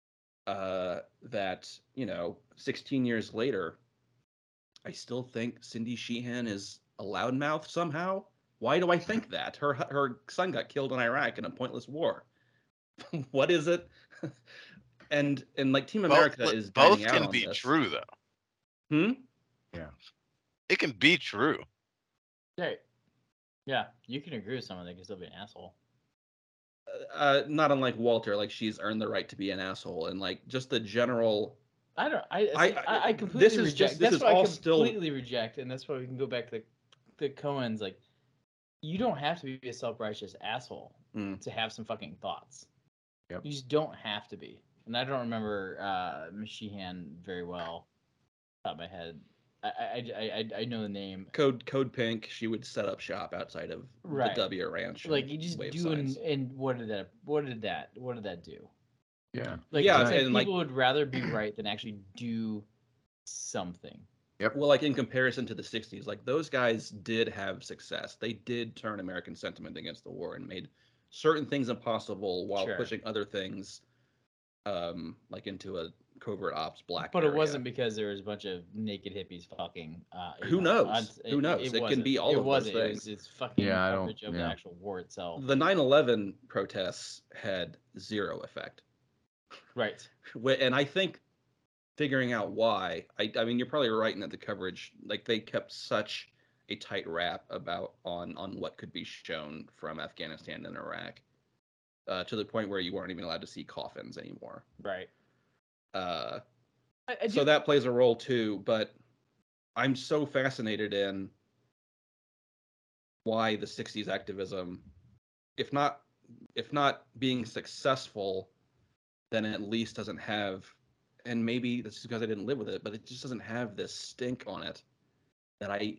uh, that, you know, sixteen years later, I still think Cindy Sheehan is a loudmouth somehow. Why do I think that? Her her son got killed in Iraq in a pointless war. What is it? and and like Team Both America is dining both out can on be this. true though. Hmm? Yeah. It can be true. Right. Yeah, you can agree with someone that can still be an asshole. Uh, not unlike Walter, like she's earned the right to be an asshole, and like just the general. I don't. I I- see, I, I- I, completely this is reject. just- this that's is what all I still- completely reject, and that's why we can go back to the, the Coens. Like, you don't have to be a self-righteous asshole Mm. to have some fucking thoughts. Yep. You just don't have to be. And I don't remember uh, Miss Sheehan very well. Top of my head, I I, I I I know the name. Code Code Pink, she would set up shop outside of Right. the W Ranch. Like and you just wave doing, signs. and what did that? What did that? What did that do? Yeah. Like, Yeah, it's like and, like- people would rather be right than actually do something. Well, like in comparison to the sixties, like those guys did have success. They did turn American sentiment against the war and made certain things impossible while Sure. pushing other things, um, like into a covert ops black. But it area. wasn't because there was a bunch of naked hippies fucking. Uh, you Who know, knows? on- Who knows? It can wasn't. be all it of those wasn't. It things. was, it's fucking Yeah, I don't- coverage of the yeah. actual war itself. The nine eleven protests had zero effect. Right. Wh- And I think figuring out why, I, I mean, you're probably right in that the coverage, like they kept such a tight wrap about on on what could be shown from Afghanistan and Iraq, uh, to the point where you weren't even allowed to see coffins anymore. Right. Uh, I, I so do- that plays a role too. But I'm so fascinated in why the sixties activism, if not if not being successful, then at least doesn't have, and maybe this is because I didn't live with it, but it just doesn't have this stink on it that I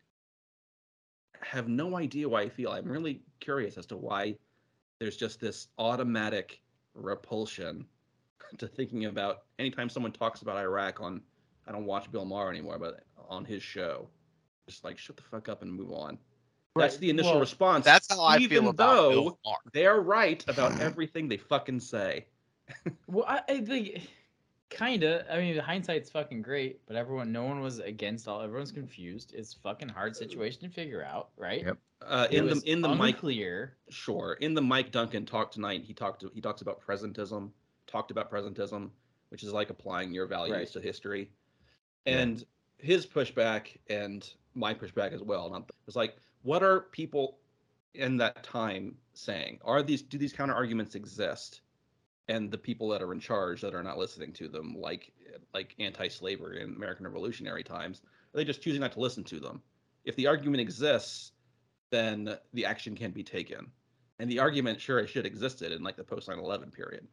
have no idea why I feel. I'm really curious as to why there's just this automatic repulsion to thinking about anytime someone talks about Iraq on, I don't watch Bill Maher anymore, but on his show, just like shut the fuck up and move on. That's Right. the initial Well, response. That's how I even feel about though Bill Maher. they're right about everything they fucking say. Well, I, I think kinda. I mean, hindsight's fucking great, but everyone, no one was against all. Everyone's confused. It's a fucking hard situation to figure out, right? Yep. Uh, It in the was in the Mike unclear. Sure. In the Mike Duncan talk tonight, he talked he talks about presentism, talked about presentism, which is like applying your values Right. to history. Yeah. And his pushback and my pushback as well, not was like, what are people in that time saying? Are these do these counter arguments exist? And the people that are in charge that are not listening to them, like like anti-slavery and American Revolutionary times, are they just choosing not to listen to them? If the argument exists, then the action can be taken. And the argument sure as shit existed in like the post nine eleven period.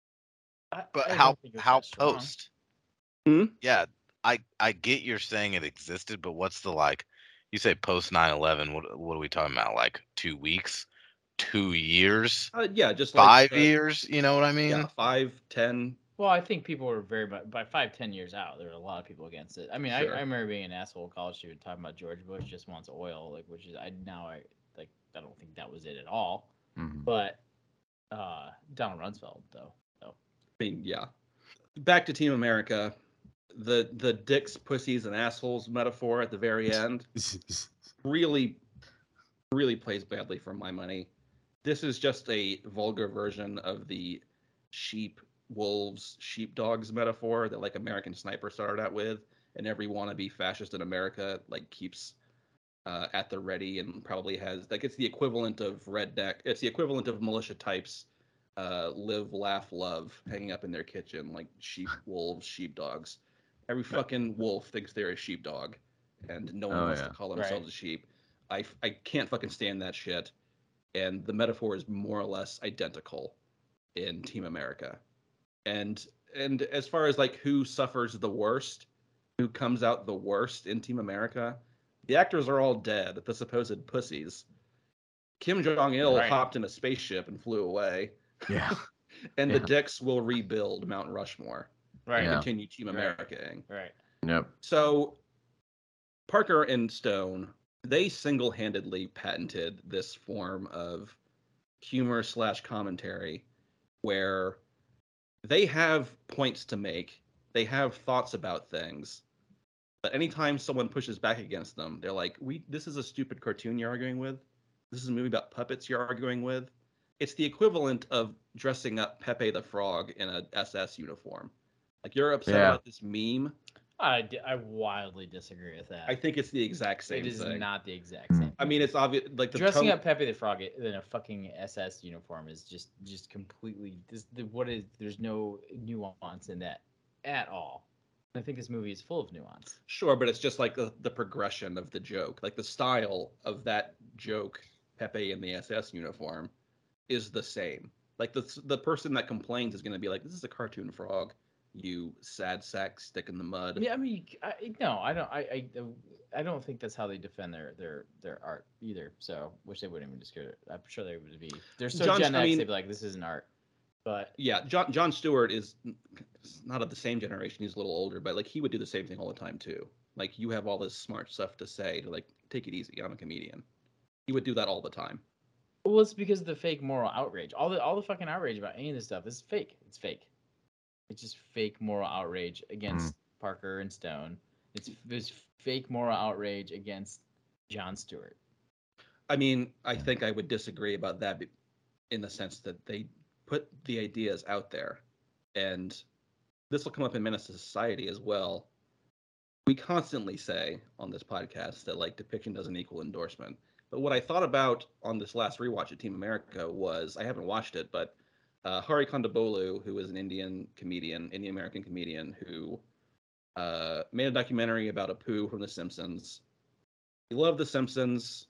I, But I how don't think it was how that strong. post? Hmm? Yeah, I I get you're saying it existed, but what's the like? You say post nine eleven. What what are we talking about? Like two weeks, two years, Uh, yeah, just five like uh, years? You know what I mean? yeah, five, ten. Well, I think people were very much by five, ten years out. There were a lot of people against it. I mean, I, Sure. I remember being an asshole in college student talking about George Bush just wants oil, like which is I now I like I don't think that was it at all. Mhm. But uh, Donald Rumsfeld though. So I mean, yeah. Back to Team America. The the dicks, pussies, and assholes metaphor at the very end really, really plays badly for my money. This is just a vulgar version of the sheep, wolves, sheepdogs metaphor that like American Sniper started out with, and every wannabe fascist in America like keeps uh, at the ready and probably has like it's the equivalent of redneck. It's the equivalent of militia types. Uh, live, laugh, love, hanging up in their kitchen like sheep, wolves, sheepdogs. Every fucking wolf thinks they're a sheepdog, and no one Oh, wants yeah. to call themselves Right. a sheep. I, I can't fucking stand that shit. And the metaphor is more or less identical in Team America. And and as far as like who suffers the worst, who comes out the worst in Team America, the actors are all dead, the supposed pussies. Kim Jong Il Right. hopped in a spaceship and flew away. Yeah. And the Yeah. dicks will rebuild Mount Rushmore right, and Yeah. continue Team Right. America-ing. right. Yep. So Parker and Stone, they single-handedly patented this form of humor slash commentary where they have points to make. They have thoughts about things. But anytime someone pushes back against them, they're like, "We this is a stupid cartoon you're arguing with. This is a movie about puppets you're arguing with." It's the equivalent of dressing up Pepe the Frog in a S S uniform. Like, you're upset Yeah. about this meme. I, di- I wildly disagree with that. I think it's the exact same it is thing. not the exact Mm. same. I mean, it's obvious. Like, the Dressing tone, up Pepe the Frog in a fucking S S uniform is just just completely this. The, what is there's no nuance in that at all. I think this movie is full of nuance. Sure, but it's just like the, the progression of the joke. Like, the style of that joke, Pepe in the S S uniform, is the same. Like, the the person that complains is going to be like, "This is a cartoon frog, you sad sack stick in the mud." Yeah, I mean, I, no, I don't. I, I I don't think that's how they defend their their their art either. So, which they wouldn't even discredit. I'm sure they would be. They're so John- Gen I X. mean- They'd be like, "This isn't art." But Yeah, John John Stewart is not of the same generation. He's a little older, but like, he would do the same thing all the time too. Like, you have all this smart stuff to say to like, take it easy. I'm a comedian. He would do that all the time. well, it's because of the fake moral outrage. All the all the fucking outrage about any of this stuff is fake. It's fake. It's just fake moral outrage against Parker and Stone. It's there's fake moral outrage against Jon Stewart. I mean, I think I would disagree about that be- in the sense that they put the ideas out there, and this will come up in Menace to Society as well. We constantly say on this podcast that like depiction doesn't equal endorsement. But what I thought about on this last rewatch of Team America was, I haven't watched it, but uh, Hari Kondabolu, who is an Indian comedian, Indian American comedian, who uh, made a documentary about Apu from The Simpsons. He loved The Simpsons.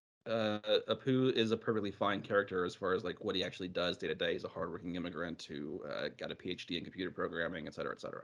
Uh, Apu is a perfectly fine character as far as like what he actually does day to day. He's a hardworking immigrant who uh, got a P H D in computer programming, et cetera, et cetera.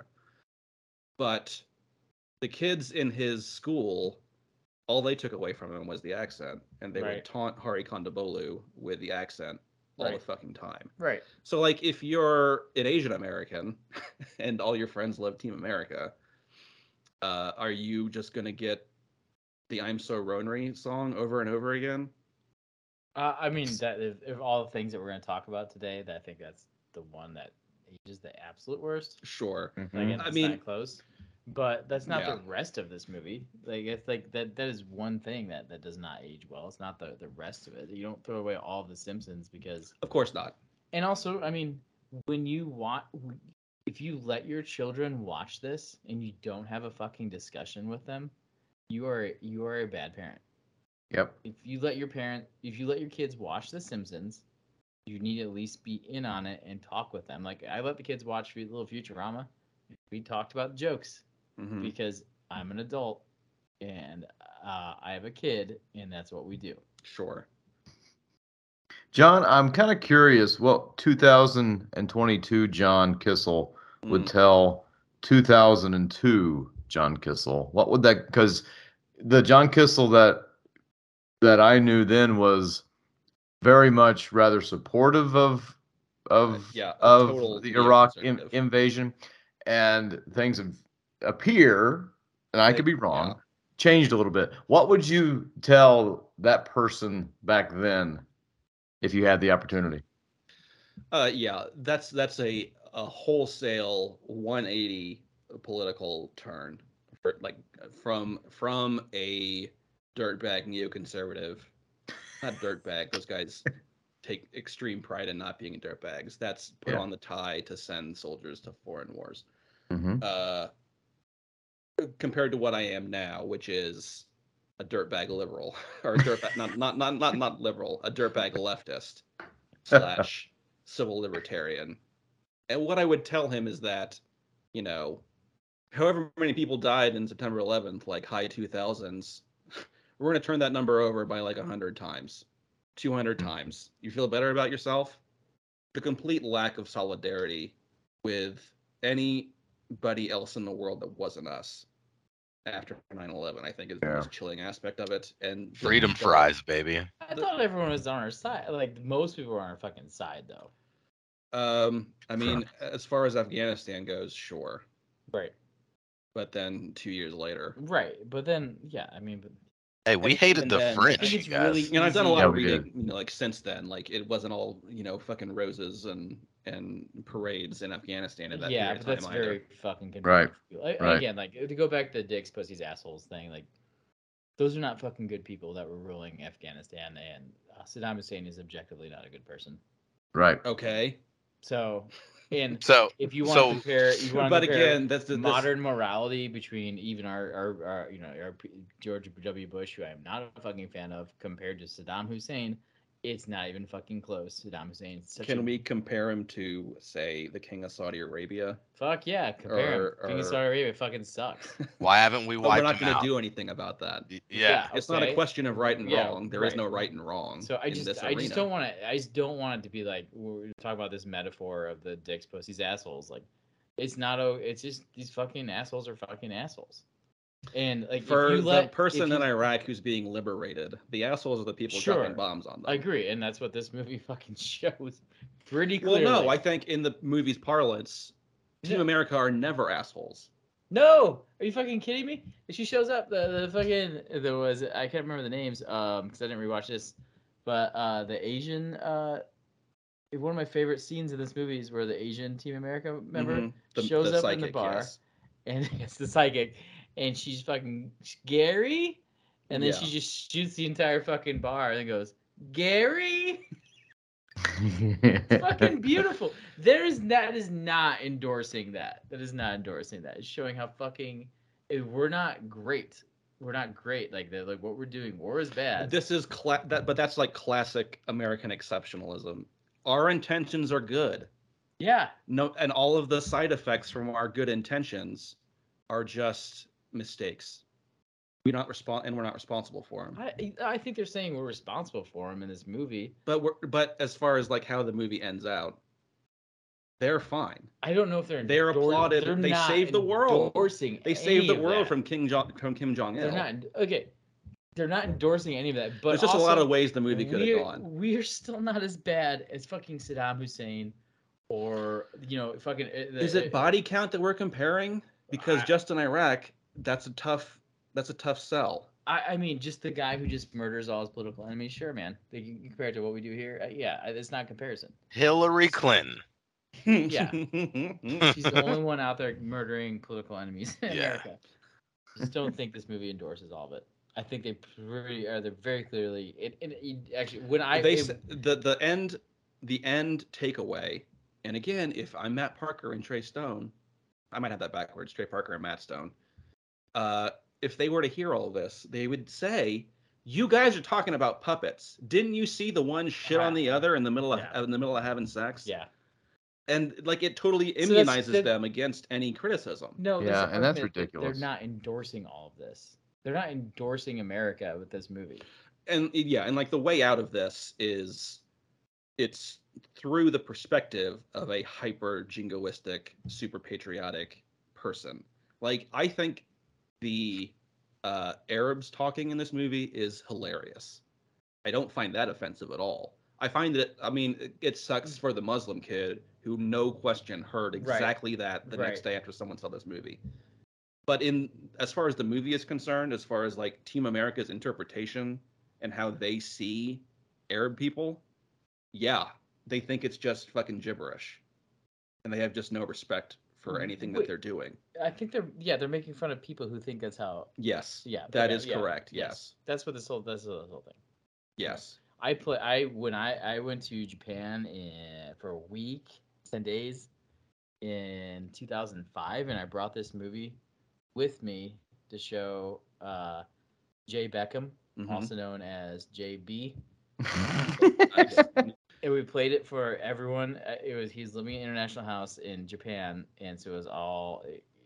But the kids in his school, all they took away from him was the accent, and they Right. would taunt Hari Kondabolu with the accent all Right. the fucking time. Right. So, like, if you're an Asian American and all your friends love Team America, uh, are you just gonna get the "I'm So Ronry" song over and over again? Uh, I mean, that if, if all the things that we're going to talk about today, that I think that's the one that ages the absolute worst. Sure. Mhm. Like, it's I mean- not close. But that's not Yeah. the rest of this movie. Like, it's like that. That is one thing that, that does not age well. It's not the the rest of it. You don't throw away all of the Simpsons because. Of course not. And also, I mean, when you want, if you let your children watch this and you don't have a fucking discussion with them, you are you are a bad parent. Yep. If you let your parent, if you let your kids watch The Simpsons, you need to at least be in on it and talk with them. Like, I let the kids watch little Futurama. We talked about the jokes Mhm. because I'm an adult and uh, I have a kid, and that's what we do. Sure. John, I'm kind of curious what two thousand twenty-two John Kissel would Mm. tell two thousand two John Kissel. What would that? Because the John Kissel that that I knew then was very much rather supportive of of Uh, yeah, a of total the Iraq in, neoconservative. invasion, and things have, appear, and I They- could be wrong, yeah. changed a little bit. What would you tell that person back then if you had the opportunity? Uh, yeah, that's that's a a wholesale one eighty political turn, for, like from from a dirtbag neoconservative, not dirtbag. Those guys take extreme pride in not being dirtbags. That's put Yeah. on the tie to send soldiers to foreign wars. Mm-hmm. Uh, compared to what I am now, which is a dirtbag liberal or a dirtbag not not not not not liberal, a dirtbag leftist slash civil libertarian. And what I would tell him is that, you know, however many people died in September eleventh, like high two thousands, we're going to turn that number over by like one hundred times, two hundred Mhm. times. You feel better about yourself? The complete lack of solidarity with anybody else in the world that wasn't us after nine eleven, I think, is the Yeah. most chilling aspect of it. And the Freedom people- fries, baby. I The- thought everyone was on our side. Like, most people were on our fucking side, though. Um, I mean, as far as Afghanistan goes, sure. Right. But then two years later, Right. But then, yeah, I mean, but Hey, we think hated even the then, French, I think you it's guys. really And I've done a easy- lot Yeah, of we reading, did. you know, like since then. Like it wasn't all, you know, fucking roses and and parades in Afghanistan at that yeah, period but of that's time either. very fucking convenient. Right, for people. Like, right. Again, like to go back to the dicks, pussies, assholes thing, like those are not fucking good people that were ruling Afghanistan, and uh, Saddam Hussein is objectively not a good person. Right. Okay. So, and So, if you want to so compare, you want to But compare again, that's the- that's- modern morality between even our, our, our, you know, our P- George W. Bush, who I am not a fucking fan of, compared to Saddam Hussein, it's not even fucking close. Saddam Hussein is such Can a we compare him to, say, the King of Saudi Arabia? fuck yeah. Compare Or- him. King of or- Saudi Arabia fucking sucks. why haven't we But we're wiped not him going to out? do anything about that. Y- Yeah. It's not a okay. question of right and Yeah, wrong. There is right. no right and wrong. So I in just this I just arena. don't want to I just don't want it to be like we're talking about this metaphor of the dicks, pussies, assholes. Like it's not a it's just these fucking assholes are fucking assholes. And like For if you the let, person if you, in Iraq who's being liberated, the assholes are the people Sure. dropping bombs on them. I agree, and that's what this movie fucking shows pretty Well, clearly. no, I think in the movie's parlance, Team No. America are never assholes. No, are you fucking kidding me? She shows up. The, the fucking there was I can't remember the names um because I didn't rewatch this, but uh the Asian uh one of my favorite scenes in this movie is where the Asian Team America member Mhm. The- shows the up in the psychic, bar yes. and it's the psychic and she's fucking Gary and then Yeah. she just shoots the entire fucking bar and then goes Gary. It's fucking beautiful. There's that is not endorsing that. That is not endorsing that. It's showing how fucking eh, we're not great. We're not great. Like they're like what we're doing. War is bad. This is cla- that, but that's like classic American exceptionalism. Our intentions are good. yeah. No, and all of the side effects from our good intentions are just mistakes. We not respond, and we're not responsible for them. I I think they're saying we're responsible for him in this movie. But we're, but as far as like how the movie ends out, they're fine. I don't know if they're They're endor- applauded. They're They not saved the world. Endorsing They any saved the of world that. from King Jong from Kim Jong They're Il. not okay. They're not endorsing any of that. But There's just also, a lot of ways the movie could have we're, gone. We're still not as bad as fucking Saddam Hussein, or you know, fucking. uh, Is the- it body count that we're comparing? Because I- just in Iraq, that's a tough that's a tough sell. I, I mean, just the guy who just murders all his political enemies. Sure, man. They can compare it to what we do here. Uh, yeah, it's not comparison. Hillary Clinton. Yeah. She's the only one out there murdering political enemies in Yeah. America. Just don't think this movie endorses all of it. I think they pretty are. They're very clearly. It, it, it actually when I they it- s- the the end the end takeaway, and again, if I'm Matt Parker and Trey Stone, I might have that backwards. Trey Parker and Matt Stone. Uh, if they were to hear all this, they would say, "You guys are talking about puppets. Didn't you see the one shit on the other in the middle of Yeah. in the middle of having sex?" yeah. And like it totally So that's- immunizes that- them against any criticism. No, there's Yeah, an and that's argument that ridiculous. They're not endorsing all of this. They're not endorsing America with this movie. And yeah, and like the way out of this is it's through the perspective of a hyper jingoistic, super patriotic person. Like I think the uh, Arabs talking in this movie is hilarious. I don't find that offensive at all. I find that I mean it, it sucks for the Muslim kid who no question heard Right. exactly that the next Right. day after someone saw this movie. But in as far as the movie is concerned, as far as like Team America's interpretation and how they see Arab people, yeah, they think it's just fucking gibberish, and they have just no respect for anything that Wait. they're doing. I think they're yeah they're making fun of people who think that's how Yes, yeah that yeah, is yeah, correct. Yes, that's what this whole that's the whole thing. yes. I play I when I I went to Japan in, for a week ten days in two thousand five and I brought this movie with me to show uh, Jay Beckham, Mhm. also known as J B. Nice. And we played it for everyone. Uh, It was he's living in International House in Japan, and so it was all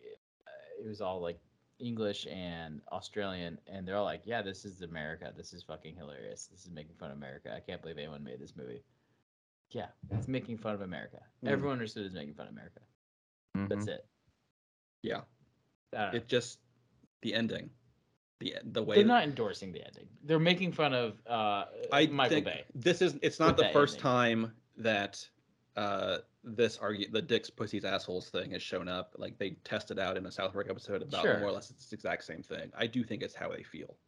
it was all like English and Australian, and they're all like, "Yeah, this is America. This is fucking hilarious. This is making fun of America. I can't believe anyone made this movie." Yeah, it's making fun of America. Mm. Everyone understood it's making fun of America. That's it. Yeah, I don't know. it just the ending, the the way They're not endorsing the ending. They're making fun of uh, I Michael think Bay. this is it's not with the that first ending. time that uh this argue the dicks pussies assholes thing has shown up. Like they tested out in a South Park episode about Sure. more or less it's the exact same thing. I do think it's how they feel.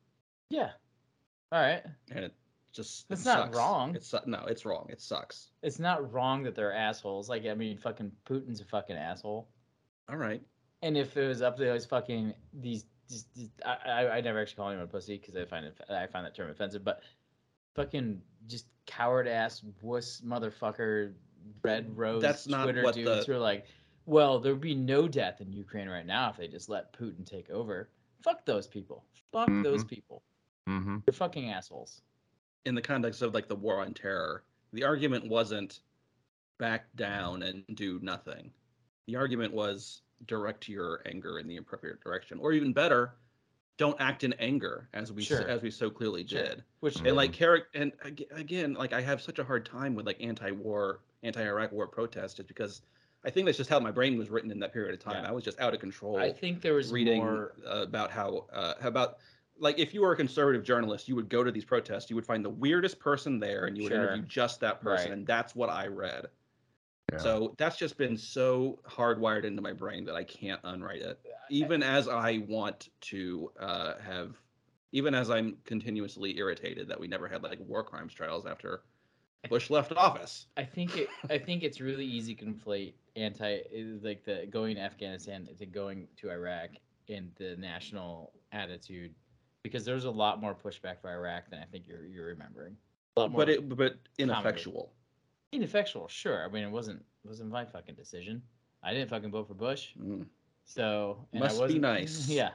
Yeah. All right. and it just That's it not sucks. wrong. It's su- no, it's wrong. It sucks. It's not wrong that they're assholes. Like, I mean, fucking Putin's a fucking asshole. All right. And if it was up to those fucking these, these, these I, I I never actually call him a pussy because I find it I find that term offensive. But fucking just coward ass wuss motherfucker, red rose That's not Twitter what dudes the- who are like, well, there would be no death in Ukraine right now if they just let Putin take over. Fuck those people. Fuck those Mhm. people. Mm-hmm. They're fucking assholes. In the context of like the war on terror, the argument wasn't back down and do nothing. The argument was direct your anger in the appropriate direction, or even better, don't act in anger as we Sure. as we so clearly Sure. did. Which Mhm. And like character, and ag- again, like I have such a hard time with like anti-war, anti-Iraq war protests, just because I think that's just how my brain was written in that period of time. Yeah. I was just out of control. I think there was reading more. uh, about how uh, how about like if you were a conservative journalist, you would go to these protests, you would find the weirdest person there, and you would Sure. interview just that person, Right. and that's what I read. Yeah. So that's just been so hardwired into my brain that I can't unwrite it. Even as I want to uh, have, even as I'm continuously irritated that we never had like war crimes trials after Bush left office. I think it. I think it's really easy to conflate anti like the going to Afghanistan to going to Iraq and the national attitude, because there's a lot more pushback for Iraq than I think you're you're remembering. A lot more But it, but ineffectual. ineffectual, sure. I mean, it wasn't it wasn't my fucking decision. I didn't fucking vote for Bush, Mm. so and Must I be wasn't. nice. Yeah,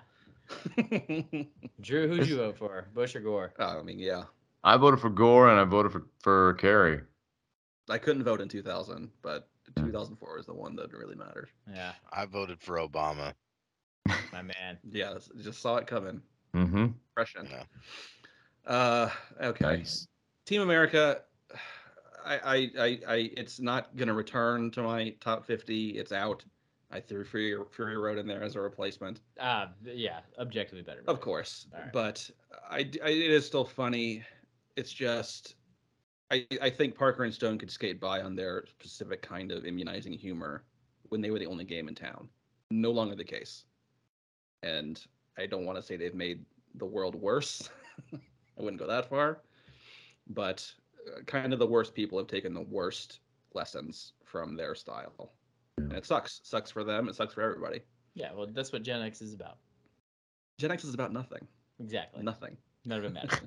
Drew, who'd you vote for, Bush or Gore? Oh, I mean, yeah. I voted for Gore and I voted for for Kerry. I couldn't vote in two thousand, but two thousand four is the one that really matters. Yeah, I voted for Obama. my man. Yeah, just saw it coming. Mm-hmm. Prescient. Yeah. Uh, okay. Nice. Team America. I, I, I, I, it's not gonna return to my top fifty. It's out. I threw Fury, Fury Road in there as a replacement, Uh, yeah, objectively better. of course. All right. But I, I, it is still funny. It's just, I, I think Parker and Stone could skate by on their specific kind of immunizing humor when they were the only game in town. No longer the case. And I don't want to say they've made the world worse. I wouldn't go that far, but uh, kind of the worst people have taken the worst lessons from their style, and it sucks. Sucks for them. It sucks for everybody. Yeah, well, that's what Gen X is about. Gen X is about nothing. Exactly. Nothing. None of it matters.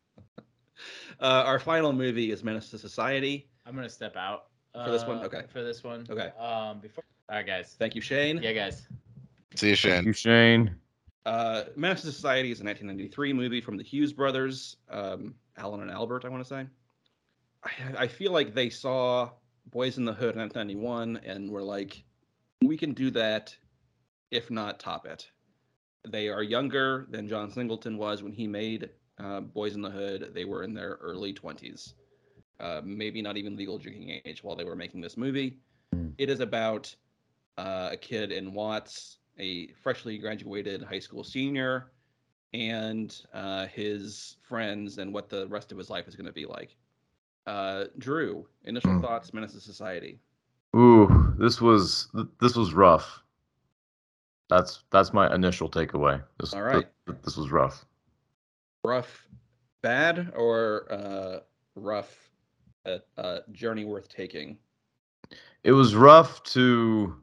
uh, our final movie is Menace to Society. I'm gonna step out uh, For this one? Okay. For this one. Okay. Um. Before. All right, guys. Thank you, Shane. Yeah, guys. See you, Thank Shane. you, Shane. Uh, Menace to Society is a nineteen ninety-three movie from the Hughes brothers, um, Alan and Albert, I want to say. I, I feel like they saw Boys in the Hood in nineteen ninety-one and were like, we can do that, if not top it. They are younger than John Singleton was when he made uh, Boys in the Hood. They were in their early twenties, uh, maybe not even legal drinking age while they were making this movie. Mm. It is about uh, a kid in Watts, a freshly graduated high school senior, and uh, his friends and what the rest of his life is going to be like. Uh, Drew, initial Mm. thoughts, Menace to Society. Ooh, this was this was rough. That's that's my initial takeaway. This, All right. This, this was rough. Rough, bad, or uh, rough, uh, uh, journey worth taking? It was rough to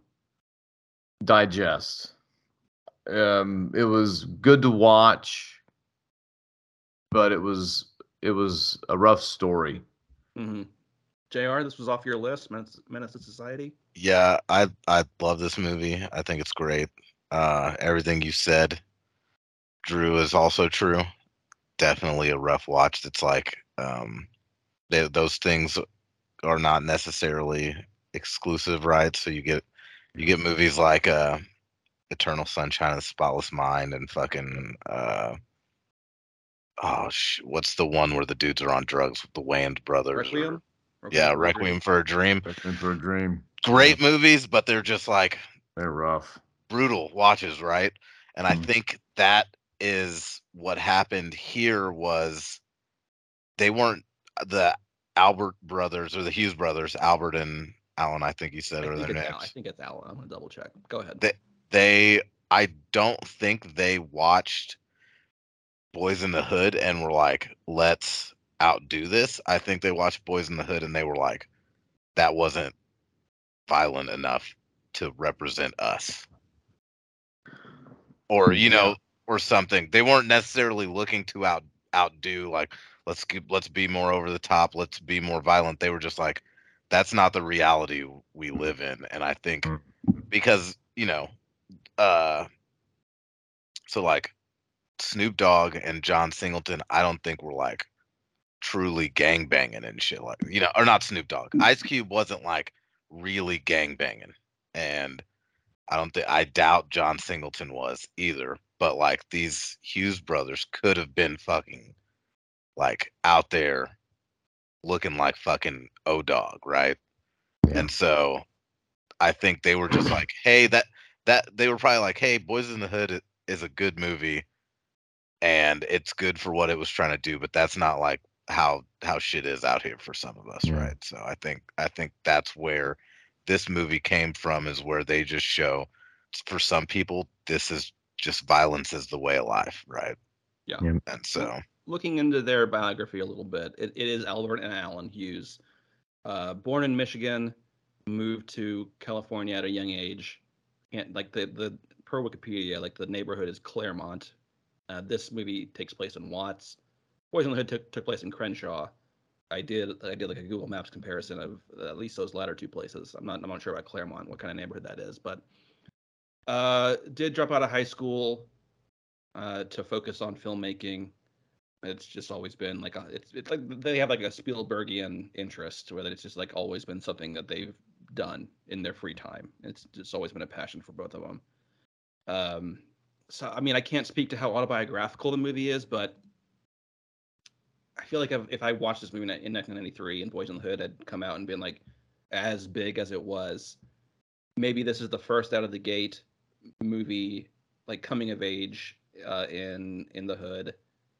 digest. Um, it was good to watch, but it was it was a rough story. Mm-hmm. J R, this was off your list, Menace, Menace to Society? Yeah, I I love this movie. I think it's great. Uh, everything you said, Drew, is also true. Definitely a rough watch. It's like um, they, those things are not necessarily exclusive, right? So you get you get movies like uh, Eternal Sunshine of the Spotless Mind and fucking uh, oh sh- what's the one where the dudes are on drugs with the Wayans brothers? or- Requiem? yeah, for a Dream. Requiem for a Dream. Requiem for a Dream. Great movies, but they're just like They're rough. brutal watches, right? And I Mhm. think that is what happened here was they weren't the Albert brothers or the Hughes brothers, Albert and Alan, I think you said, I are think, their it's names. Al- I think it's Alan. I'm going to double check. Go ahead. They, they, I don't think they watched Boys in the Hood and were like, let's outdo this. I think they watched Boys in the Hood and they were like, that wasn't violent enough to represent us. Or, you know, or something. They weren't necessarily looking to out outdo, like, let's let's be more over the top, let's be more violent. They were just like, that's not the reality we live in. And I think because, you know, uh so like Snoop Dogg and John Singleton, I don't think were like truly gang banging and shit, like, you know, or not Snoop Dogg. Ice Cube wasn't like really gang banging, and I don't think I doubt John Singleton was either. But like these Hughes brothers could have been fucking like out there looking like fucking O Dog, right? Yeah. And so I think they were just like, hey, that that they were probably like, hey, Boys in the Hood i- is a good movie and it's good for what it was trying to do, but that's not like how how shit is out here for some of us, Yeah. right? So I think I think that's where this movie came from, is where they just show, for some people, this is just violence is the way of life, right? Yeah. Yeah. And so Looking into their biography a little bit, it, it is Albert and Allen Hughes. Uh, born in Michigan, moved to California at a young age. And like the the per Wikipedia, like the neighborhood is Claremont. Uh, this movie takes place in Watts. Boys in the Hood took took place in Crenshaw. I did I did like a Google Maps comparison of at least those latter two places. I'm not I'm not sure about Claremont, what kind of neighborhood that is, but uh, did drop out of high school uh, to focus on filmmaking. It's just always been like a, it's it's like they have like a Spielbergian interest, where it's just like always been something that they've done in their free time. It's just always been a passion for both of them. Um, so I mean, I can't speak to how autobiographical the movie is, but I feel like if, if I watched this movie in nineteen ninety-three and Boys in the Hood had come out and been like as big as it was, maybe this is the first out of the gate movie, like coming of age uh, in in the Hood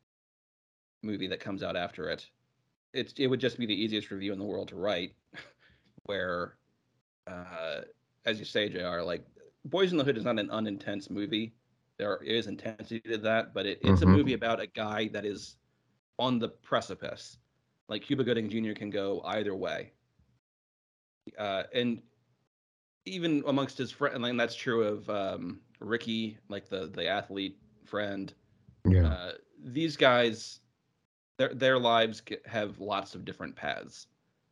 movie that comes out after it. It's it would just be the easiest review in the world to write, where, uh, as you say, J R, like Boys in the Hood is not an unintense movie. There is intensity to that, but it, it's a Mhm. movie about a guy that is on the precipice. Like Cuba Gooding Junior can go either way, uh, and even amongst his friends, and that's true of um, Ricky, like the the athlete friend. Yeah. Uh, these guys, their their lives get, have lots of different paths.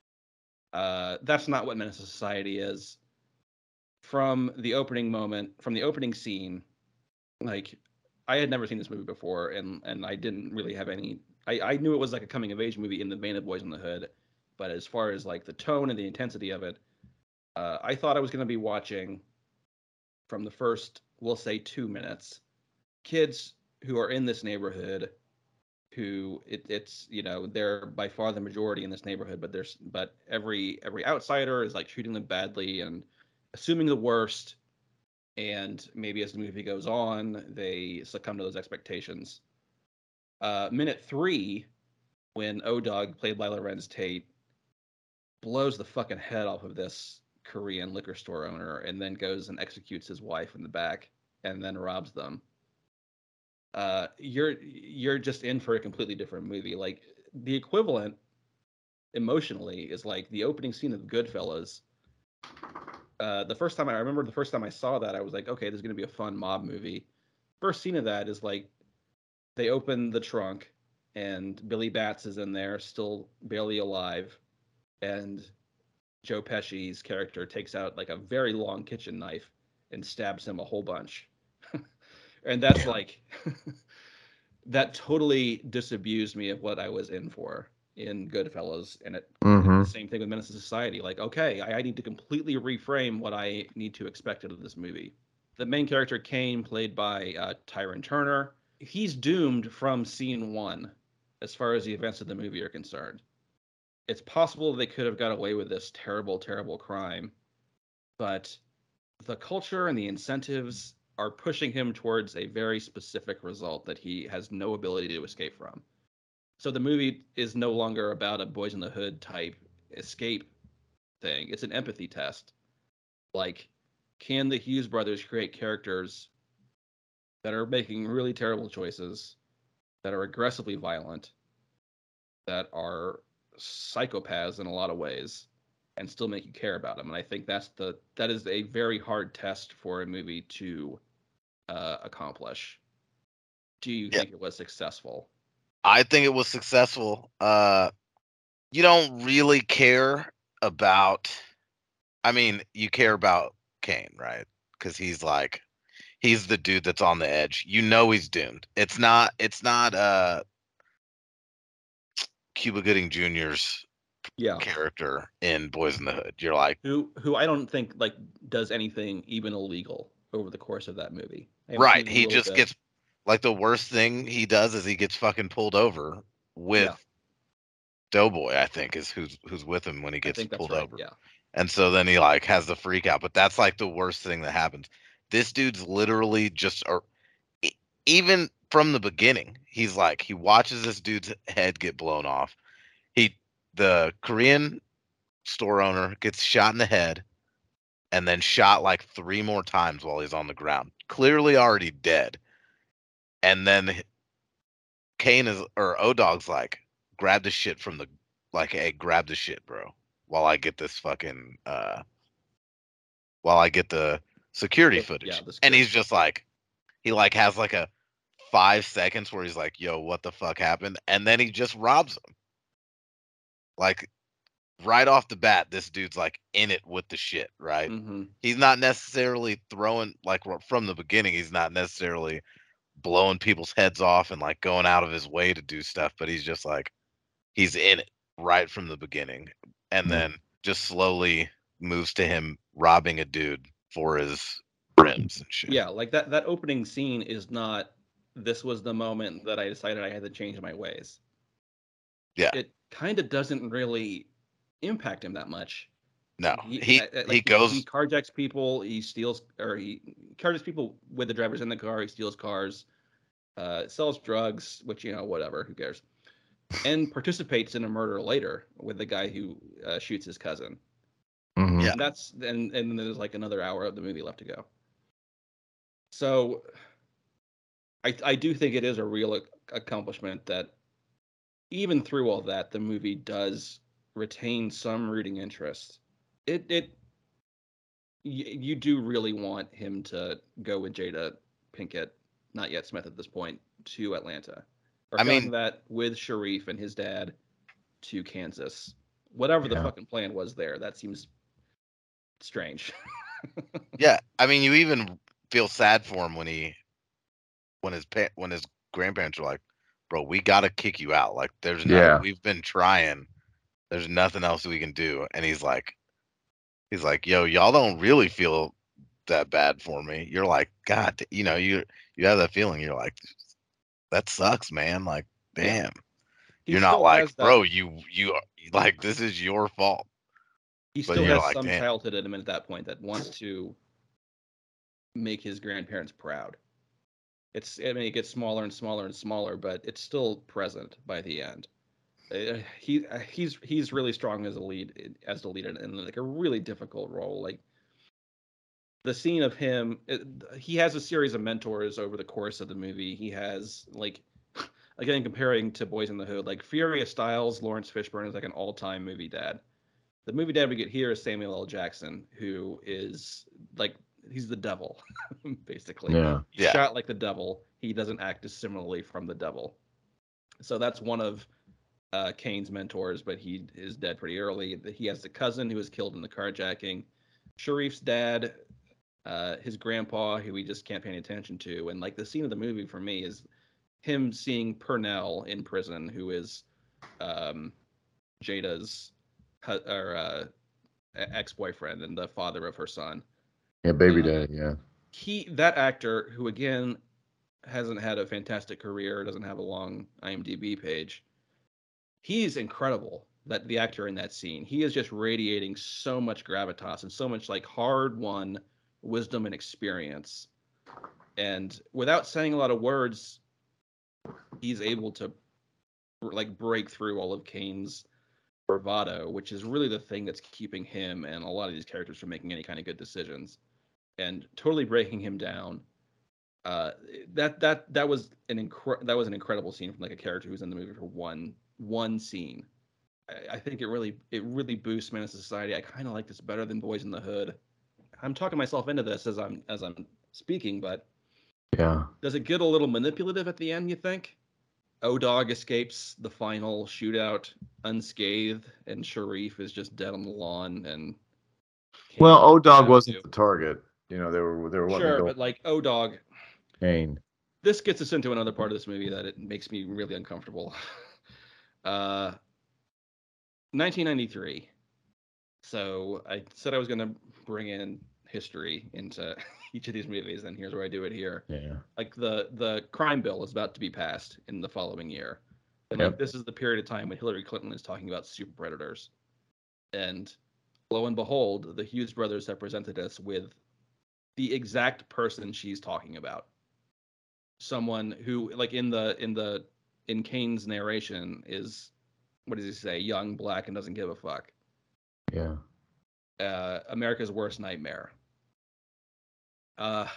Uh, that's not what Menace to Society is. From the opening moment, from the opening scene, like I had never seen this movie before, and and I didn't really have any. I I knew it was like a coming of age movie in the vein of Boys in the Hood, but as far as like the tone and the intensity of it, uh, I thought I was going to be watching from the first, we'll say, two minutes, kids who are in this neighborhood, who it, it's you know they're by far the majority in this neighborhood, but there's but every every outsider is like treating them badly and assuming the worst, and maybe as the movie goes on they succumb to those expectations. Uh, minute three, when O Dog, played by Lorenz Tate, blows the fucking head off of this Korean liquor store owner and then goes and executes his wife in the back and then robs them. Uh, you're you're just in for a completely different movie. Like the equivalent emotionally is like the opening scene of Goodfellas. Uh, the first time I, I remember the first time I saw that, I was like, okay, this is gonna be a fun mob movie. First scene of that is like they open the trunk and Billy Batts is in there, still barely alive, and Joe Pesci's character takes out like a very long kitchen knife and stabs him a whole bunch. And that's like that totally disabused me of what I was in for in Goodfellas, and it Mhm. the same thing with Menace to Society. Like, okay, I, I need to completely reframe what I need to expect out of this movie. The main character Kane, played by uh, Tyrone Turner, he's doomed from scene one, as far as the events of the movie are concerned. It's possible they could have got away with this terrible, terrible crime, but the culture and the incentives are pushing him towards a very specific result that he has no ability to escape from. So the movie is no longer about a Boys in the Hood type escape thing. It's an empathy test. Like, can the Hughes brothers create characters that are making really terrible choices that are aggressively violent, that are psychopaths in a lot of ways, and still make you care about them. And I think that's the that is a very hard test for a movie to uh, accomplish. Do you Yeah. think it was successful? I think it was successful. Uh, you don't really care about. I mean, you care about Kane, right? Because he's like, he's the dude that's on the edge. You know he's doomed. It's not. It's not. Uh, Cuba Gooding Junior's Yeah. character in Boys in the Hood. You're like, Who who I don't think like does anything even illegal over the course of that movie. I haven't right? seen a He little just bit. gets like the worst thing he does is he gets fucking pulled over with Yeah. Doughboy. I think is who's who's with him when he I gets think that's pulled right. over. Yeah. And so then he like has the freak out, but that's like the worst thing that happens. This dude's literally just or e- even from the beginning, he's like he watches this dude's head get blown off. He the Korean store owner gets shot in the head and then shot like three more times while he's on the ground. Clearly already dead. And then Kane is or O-Dog's like, grab the shit from the like, hey, grab the shit, bro. While I get this fucking uh while I get the security The- footage. yeah, the And security he's just like he like has like a five seconds where he's like, yo, what the fuck happened? And then he just robs him. Like right off the bat, this dude's like in it with the shit, right? Mm-hmm. He's not necessarily throwing like r- from the beginning, he's not necessarily blowing people's heads off and like going out of his way to do stuff, but he's just like he's in it right from the beginning. And Hmm. then just slowly moves to him robbing a dude for his rims and shit. Yeah, like that that opening scene is not this was the moment that I decided I had to change my ways. Yeah. It kind of doesn't really impact him that much. No. He, He I- I- he like he, he goes carjacks people, he steals or he carjacks people with the drivers in the car, he steals cars, uh, sells drugs, which you know whatever, who cares, and participates in a murder later with the guy who uh, shoots his cousin. Mhm. Yeah. And that's and and then there's like another hour of the movie left to go. So I I do think it is a real ac- accomplishment that even through all that, the movie does retain some rooting interest. It it y- you do really want him to go with Jada Pinkett, not yet Smith at this point, to Atlanta, or I going mean- that with Sharif and his dad to Kansas. Whatever the Yeah. fucking plan was there, that seems strange. Yeah, I mean, you even feel sad for him when he, when his pa- when his grandparents are like, "Bro, we gotta kick you out. Like, there's no, Yeah. we've been trying. There's nothing else we can do." And he's like, he's like, "Yo, y'all don't really feel that bad for me." You're like, God, you know, you you have that feeling. You're like, that sucks, man. Like, Yeah. damn. He You're not still like, has that. bro, you you are- like this is your fault. He but still you're has like, some damn. childhood in him at that point that wants to make his grandparents proud. It's I mean it gets smaller and smaller and smaller, but it's still present by the end. Uh, he uh, he's he's really strong as a lead as the lead in, in like a really difficult role. Like the scene of him, it, he has a series of mentors over the course of the movie. He has like again comparing to Boys in the Hood, like Furious Styles, Lawrence Fishburne is like an all-time movie dad. The movie dad we get here is Samuel L. Jackson, who is like he's the devil, basically. Yeah. He's Yeah. shot like the devil. He doesn't act dissimilarly from the devil. So that's one of uh, Kane's mentors, but he is dead pretty early. He has a cousin who was killed in the carjacking. Sharif's dad, uh, his grandpa, who he just can't pay any attention to, and like the scene of the movie for me is him seeing Purnell in prison, who is um, Jada's hu- or uh, ex-boyfriend and the father of her son. Yeah, baby Uh, daddy. Yeah. He that actor who again hasn't had a fantastic career, doesn't have a long IMDb page. He's incredible. That the actor in that scene, he is just radiating so much gravitas and so much like hard-won wisdom and experience. And without saying a lot of words, he's able to like break through all of Kane's bravado, which is really the thing that's keeping him and a lot of these characters from making any kind of good decisions, and totally breaking him down. Uh, that that that was an incre- that was an incredible scene from like a character who's in the movie for one one scene. I, I think it really it really boosts Menace to Society. I kind of like this better than Boys in the Hood. I'm talking myself into this as I'm as I'm speaking, but Yeah. does it get a little manipulative at the end, you think? O-Dog escapes the final shootout unscathed, and Sharif is just dead on the lawn. And Well, Kane O-Dog has wasn't to- the target. You know, they were they were wanting sure, to go but like O-Dog, Kane. this gets us into another part of this movie that it makes me really uncomfortable. uh, nineteen ninety-three. So I said I was going to bring in history into each of these movies, and here's where I do it here. Yeah. Like the the crime bill is about to be passed in the following year, and Yep. like this is the period of time when Hillary Clinton is talking about super predators, and lo and behold, the Hughes brothers have presented us with the exact person she's talking about. Someone who, like in the in the in Kane's narration, is, what does he say? Young, black, and doesn't give a fuck. Yeah. Uh, America's worst nightmare. Uh,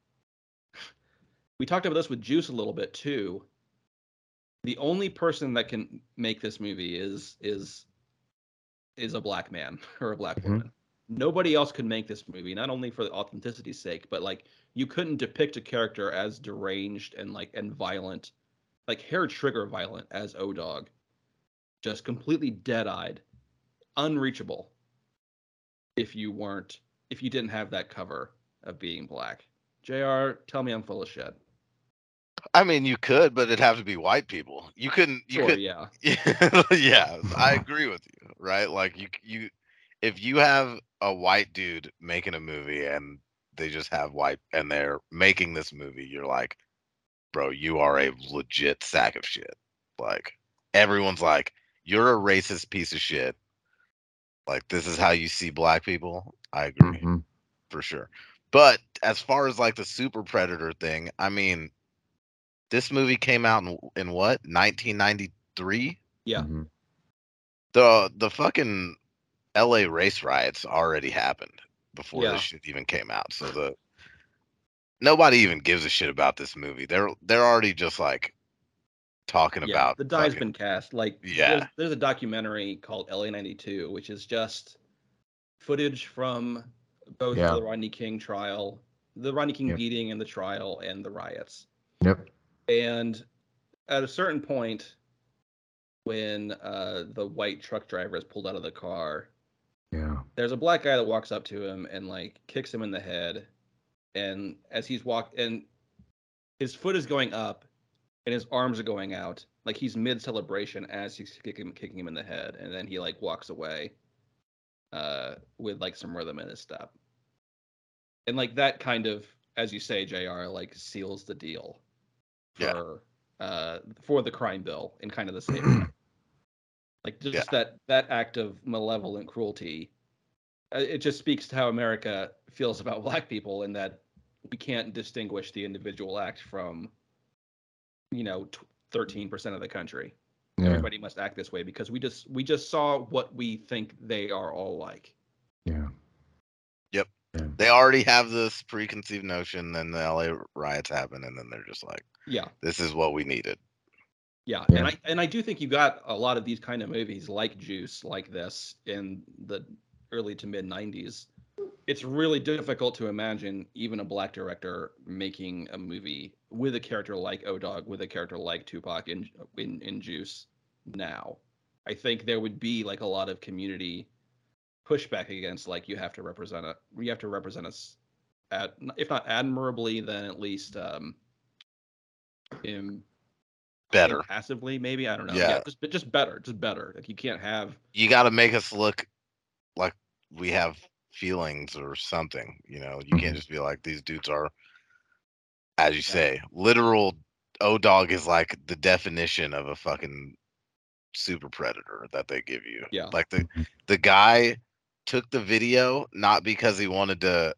we talked about this with Juice a little bit too. The only person that can make this movie is is is a black man or a black Mhm. woman. Nobody else could make this movie, not only for the authenticity's sake, but like you couldn't depict a character as deranged and like and violent, like hair trigger violent as O-Dog, just completely dead-eyed, unreachable. If you weren't, if you didn't have that cover of being black. J R, tell me I'm full of shit. I mean, you could, but it'd have to be white people. You couldn't. You Sure, could. yeah. Yeah, I agree with you. Right? Like you, you, if you have a white dude making a movie and they just have white and they're making this movie, you're like, bro, you are a legit sack of shit. Like everyone's like, you're a racist piece of shit. Like this is how you see black people. I agree Mhm. for sure. But as far as like the super predator thing, I mean, this movie came out in, in what, nineteen ninety-three? Yeah. Mhm. The the fucking L A race riots already happened before Yeah. this shit even came out. So the nobody even gives a shit about this movie. They're they're already just like talking Yeah. about The die's fucking been cast. Like yeah. there's there's a documentary called L A ninety-two, which is just footage from both Yeah. the Rodney King trial, the Rodney King Yep. beating and the trial, and the riots. Yep. And at a certain point, when uh, the white truck driver is pulled out of the car, Yeah. there's a black guy that walks up to him and like kicks him in the head. And as he's walk and his foot is going up and his arms are going out, like he's mid celebration as he's kicking kicking him in the head, and then he like walks away uh, with like some rhythm in his step. And like that kind of, as you say, J R, like seals the deal for Yeah. uh for the crime bill in kind of the same way. Like just Yeah. that that act of malevolent cruelty, uh, it just speaks to how America feels about black people, and that we can't distinguish the individual act from, you know, thirteen percent of the country. Yeah. Everybody must act this way because we just we just saw what we think they are all like. Yeah. Yep. Yeah. They already have this preconceived notion, then the L A riots happen, and then they're just like, Yeah. this is what we needed. Yeah, Yeah. and I and I do think you got a lot of these kind of movies like Juice, like this, in the early to mid nineties. It's really difficult to imagine even a black director making a movie with a character like O-Dog, with a character like Tupac in in, in Juice now. I think there would be like a lot of community pushback against, like, you have to represent a you have to represent us at, if not admirably, then at least um in Better. passively, maybe. I don't know. Yeah. Yeah, just just better, just better. Like you can't have. You got to make us look like we have feelings or something. You know, you can't Mhm. just be like, these dudes are, as you Yeah. say, literal. O-Dog is like the definition of a fucking super predator that they give you. Yeah. Like the Mhm. the guy took the video not because he wanted to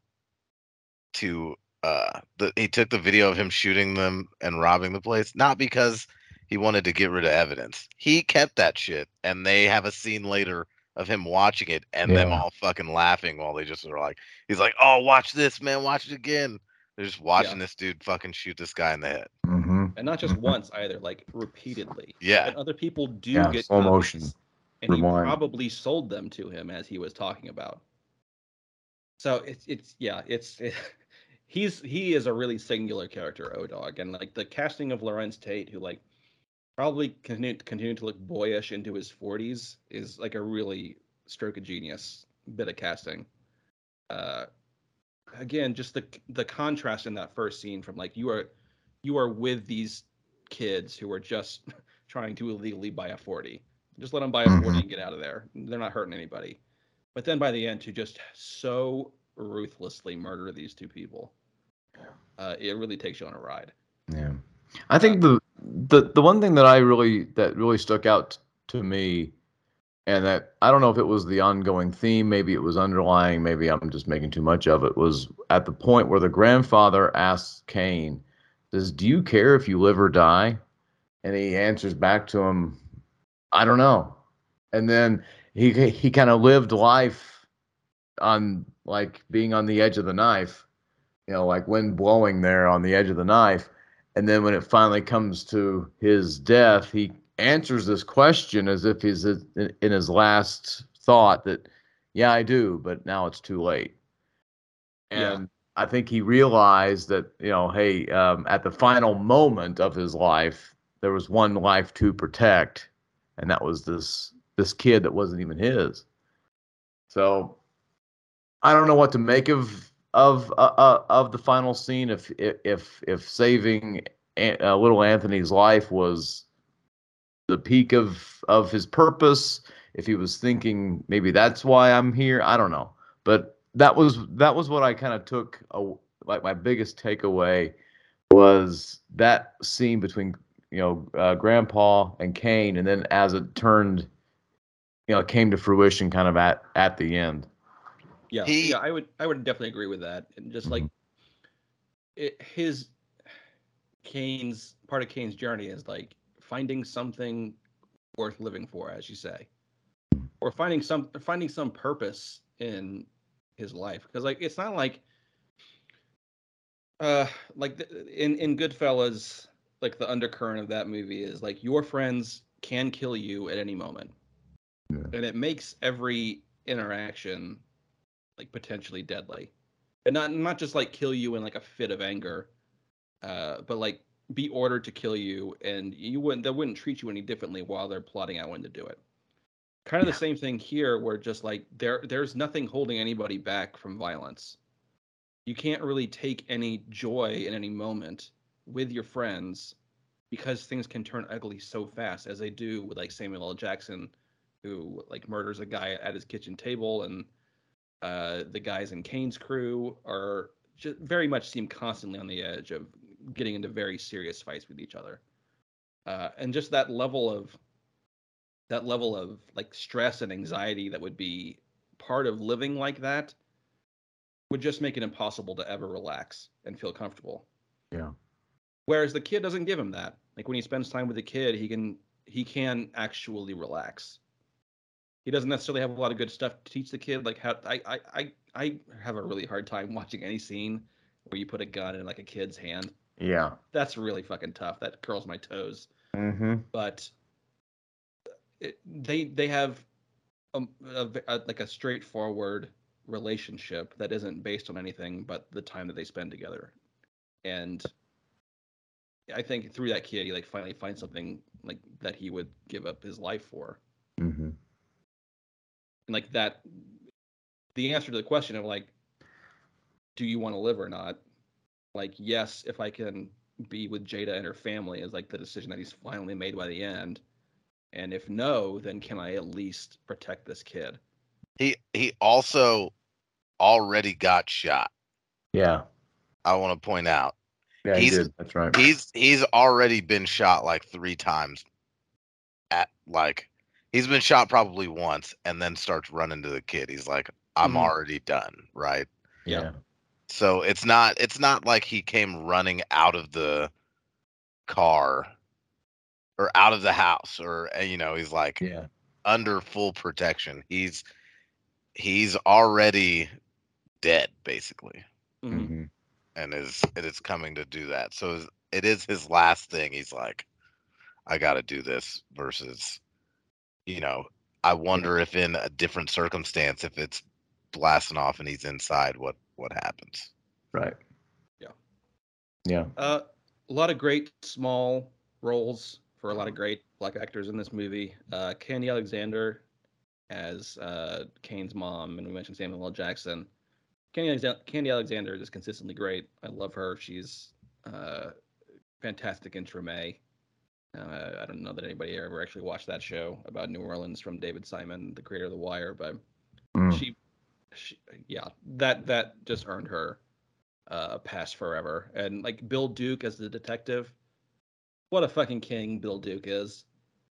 to uh the, he took the video of him shooting them and robbing the place not because he wanted to get rid of evidence. He kept that shit, and they have a scene later of him watching it and them Yeah. all fucking laughing while they just are like, he's like, oh, watch this, man, watch it again. They're just watching Yeah. this dude fucking shoot this guy in the head. Mm-hmm. And not just Mhm. once either, like repeatedly. Yeah. And other people do Yeah, get slow copies, motion. and he Rewind. probably sold them to him as he was talking about. So it's it's yeah, it's it, he's he is a really singular character, O-Dog, and like the casting of Lawrence Tate, who like probably continue continue to look boyish into his forties, is like a really stroke of genius bit of casting. Uh, Again, just the the contrast in that first scene from like you are you are with these kids who are just trying to illegally buy a forty. Just let them buy a forty Mhm. and get out of there. They're not hurting anybody. But then by the end, to just so ruthlessly murder these two people, uh, it really takes you on a ride. Yeah. I think the the the one thing that I really that really stuck out to me, and that I don't know if it was the ongoing theme, maybe it was underlying, maybe I'm just making too much of it, was at the point where the grandfather asks Cain, says, "Do you care if you live or die?" And he answers back to him, "I don't know." And then he he kind of lived life on like being on the edge of the knife, you know, like wind blowing there on the edge of the knife. And then when it finally comes to his death, he answers this question as if he's in his last thought that, yeah, I do, but now it's too late. Yeah. And I think he realized that, you know, hey, um, at the final moment of his life, there was one life to protect, and that was this this kid that wasn't even his. So I don't know what to make of of uh, uh, of the final scene. If if if saving uh, little Anthony's life was the peak of of his purpose, if he was thinking maybe that's why I'm here, I don't know. But that was that was what I kind of took a, like my biggest takeaway was that scene between you know uh, Grandpa and Cain, and then as it turned, you know, it came to fruition kind of at at the end. Yeah. He Yeah. I would I would definitely agree with that. And just like Mhm. it, his Kane's part of Kane's journey is like finding something worth living for, as you say, or finding some finding some purpose in his life. Because like it's not like uh like the, in in Goodfellas, like the undercurrent of that movie is like your friends can kill you at any moment, Yeah. and it makes every interaction like potentially deadly, and not not just like kill you in like a fit of anger, uh, but like be ordered to kill you, and you wouldn't they wouldn't treat you any differently while they're plotting out when to do it. Kind of the Yeah. same thing here, where just like there there's nothing holding anybody back from violence. You can't really take any joy in any moment with your friends because things can turn ugly so fast as they do with like Samuel L. Jackson, who like murders a guy at his kitchen table, and uh, the guys in Kane's crew are just very much seem constantly on the edge of getting into very serious fights with each other. Uh, and just that level of that level of like stress and anxiety that would be part of living like that would just make it impossible to ever relax and feel comfortable. Yeah. Whereas the kid doesn't give him that. Like when he spends time with the kid, he can he can actually relax. He doesn't necessarily have a lot of good stuff to teach the kid. Like how I I I, I have a really hard time watching any scene where you put a gun in like a kid's hand. Yeah. That's really fucking tough. That curls my toes. Mm-hmm. But it, they they have a, a, a, like a straightforward relationship that isn't based on anything but the time that they spend together. And I think through that kid, he like finally finds something like that he would give up his life for. Mm-hmm. And like that, the answer to the question of like, do you want to live or not? Like, yes, if I can be with Jada and her family is like the decision that he's finally made by the end. And if no, then can I at least protect this kid? he he also already got shot. Yeah. I want to point out. Yeah, he He's did. That's right. he's he's already been shot like three times at like he's been shot probably once and then starts running to the kid. He's like, I'm Mhm. already done, right? Yeah. Yeah. So it's not it's not like he came running out of the car or out of the house or uh, you know, he's like Yeah. under full protection. He's he's already dead basically. Mhm. Mm-hmm. and is it is coming to do that. So it is his last thing. He's like, I got to do this. Versus, you know, I wonder if in a different circumstance, if it's blasting off and he's inside, what what happens? Right. Yeah. Yeah. Uh, a lot of great small roles for a lot of great black actors in this movie. Uh, Candy Alexander as uh, Kane's mom, and we mentioned Samuel L. Jackson. Candy, Alex- Candy Alexander is consistently great. I love her. She's uh, fantastic in Treme. Uh, I don't know that anybody ever actually watched that show about New Orleans from David Simon, the creator of The Wire, but Mm. she, she yeah, that that just earned her uh, a pass forever. And like Bill Duke as the detective, what a fucking king Bill Duke is.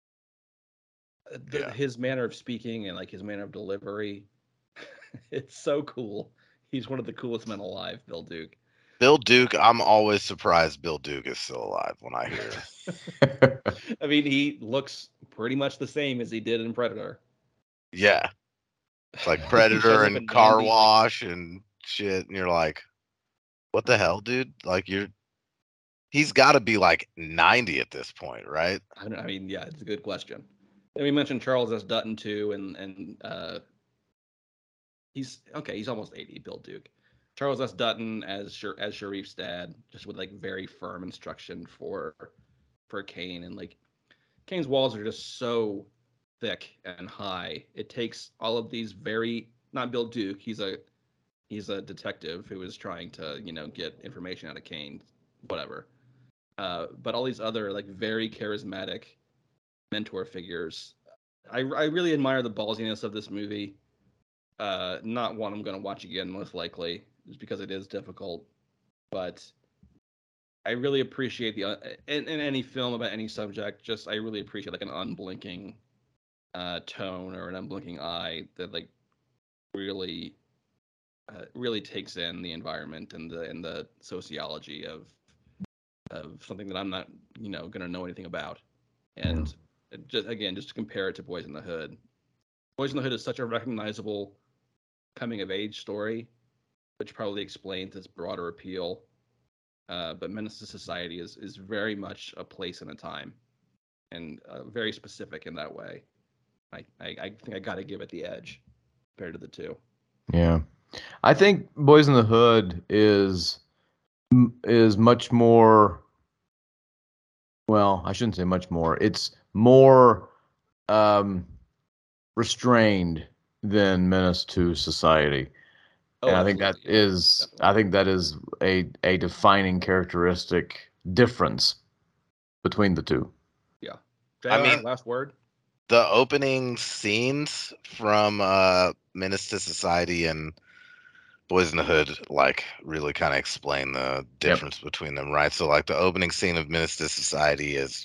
Uh, The, Yeah. His manner of speaking and like his manner of delivery, it's so cool. He's one of the coolest men alive, Bill Duke. Bill Duke, I'm always surprised Bill Duke is still alive when I hear it. I mean, he looks pretty much the same as he did in Predator. Yeah. It's like He Predator shows up and in Car Mandy, like, Wash and shit, and you're like, what the hell, dude? Like you're he's got to be like ninety at this point, right? I, don't, I mean, yeah, it's a good question. And we mentioned Charles S. Dutton too, and and uh, he's okay. He's almost eighty. Bill Duke, Charles S. Dutton as Sher- as Sharif's dad, just with like very firm instruction for for Kane, and like Kane's walls are just so thick and high. It takes all of these very not Bill Duke. He's a he's a detective who is trying to you know get information out of Kane, whatever. Uh, but all these other like very charismatic mentor figures. I, I really admire the ballsiness of this movie. Uh, not one I'm going to watch again, most likely, just because it is difficult. But I really appreciate the uh, in, in any film about any subject. Just I really appreciate like an unblinking uh, tone or an unblinking eye that like really uh, really takes in the environment and the and the sociology of of something that I'm not you know going to know anything about. And yeah. just again, just to compare it to Boys in the Hood, Boys in the Hood is such a recognizable coming of age story, which probably explains its broader appeal. Uh, but Menace to Society is is very much a place and a time, and uh, very specific in that way. I, I, I think I got to give it the edge compared to the two. Yeah. I think Boys in the Hood is is much more, well, I shouldn't say much more. It's more um, restrained than Menace to Society. Oh, And I think that absolutely, yeah, is definitely. I think that is a a defining characteristic difference between the two. Yeah. J R, I mean, last word. the opening scenes from uh Menace to Society and Boys in the Hood like really kind of explain the difference between them, right? So like the opening scene of Menace to Society is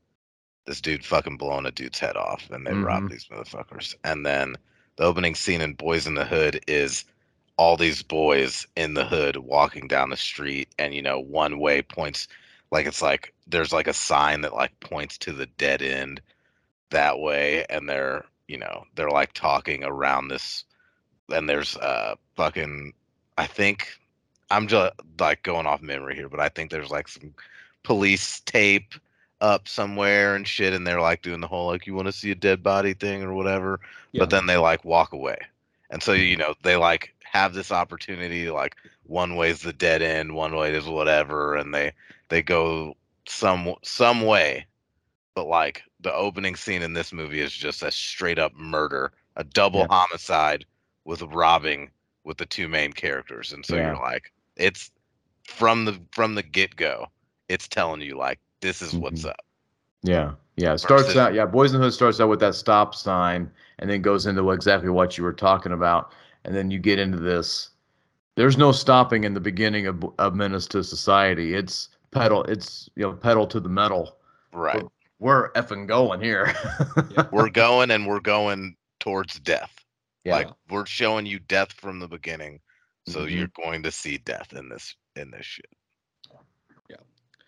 this dude fucking blowing a dude's head off and they rob Mm-hmm. these motherfuckers. And then the opening scene in Boys in the Hood is all these boys in the hood walking down the street, and you know, one way points, like it's like there's like a sign that like points to the dead end that way, and they're, you know, they're like talking around this, and there's uh fucking, I think, I'm just like going off memory here, but I think there's like some police tape up somewhere and shit, and they're like doing the whole like you want to see a dead body thing or whatever, Yeah. but then they like walk away, and so you know they like have this opportunity, like one way's the dead end, one way is whatever, and they they go some some way, but like the opening scene in this movie is just a straight up murder, a double Yeah. homicide with robbing with the two main characters, and so Yeah. you're like, it's from the from the get go, it's telling you like this is what's Mhm. up. Yeah. Yeah. It starts Versus, out, yeah, Boys in the Hood starts out with that stop sign and then goes into exactly what you were talking about. And then you get into this. There's no stopping in the beginning of, of Menace to Society. It's pedal, it's, you know, pedal to the metal. right, We're, we're effing going here. Yeah. we're going and we're going towards death. Yeah. Like we're showing you death from the beginning, so Mhm. you're going to see death in this in this shit. Yeah.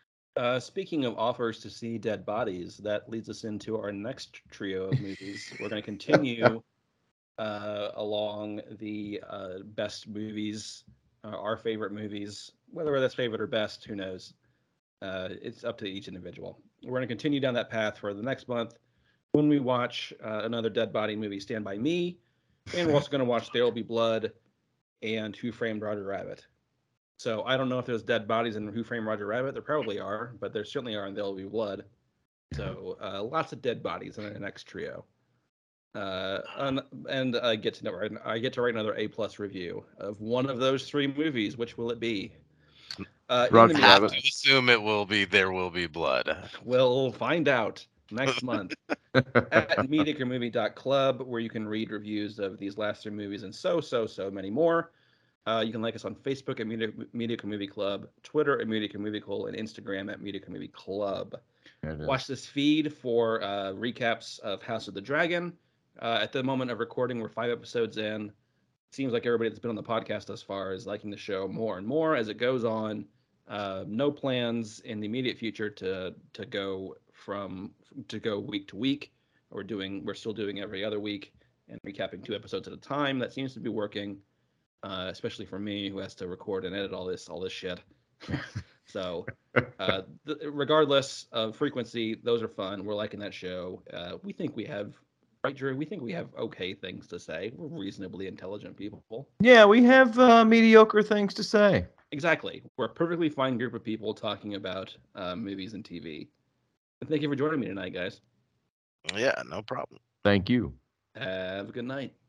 Uh, speaking of offers to see dead bodies, that leads us into our next trio of movies. We're going to continue uh, along the uh, best movies, uh, our favorite movies whether that's favorite or best, who knows? Uh, it's up to each individual. We're going to continue down that path for the next month when we watch uh, another Dead Body movie, Stand By Me, and we're also going to watch There Will Be Blood and Who Framed Roger Rabbit. So I don't know if there's dead bodies in Who Framed Roger Rabbit. There probably are, but there certainly are in There Will Be Blood. So uh, lots of dead bodies in the next trio. Uh, and, and I get to know, I get to write another A plus review of one of those three movies. Which will it be? Uh, in Roger the Have Rabbit. to assume it will be There Will Be Blood. We'll find out next month at mediocre movie dot club, where you can read reviews of these last three movies and so, so, so many more. Uh, you can like us on Facebook at Mediocre, Mediocre Movie Club, Twitter at Mediocre Movie Club, and Instagram at Mediocre Movie Club. Watch this feed for uh, recaps of House of the Dragon. Uh, at the moment of recording, we're five episodes in. It seems like everybody that's been on the podcast thus far is liking the show more and more as it goes on. Uh, no plans in the immediate future to to go from to go week to week. We're doing we're still doing every other week and recapping two episodes at a time. That seems to be working, uh, especially for me who has to record and edit all this all this shit. So, uh, th- regardless of frequency, those are fun. We're liking that show. Uh, we think we have, right, Drew? We think we have okay things to say. We're reasonably intelligent people. Yeah, we have uh, mediocre things to say. Exactly. We're a perfectly fine group of people talking about uh, movies and T V. And thank you for joining me tonight, guys. Yeah, no problem. Thank you. Have a good night.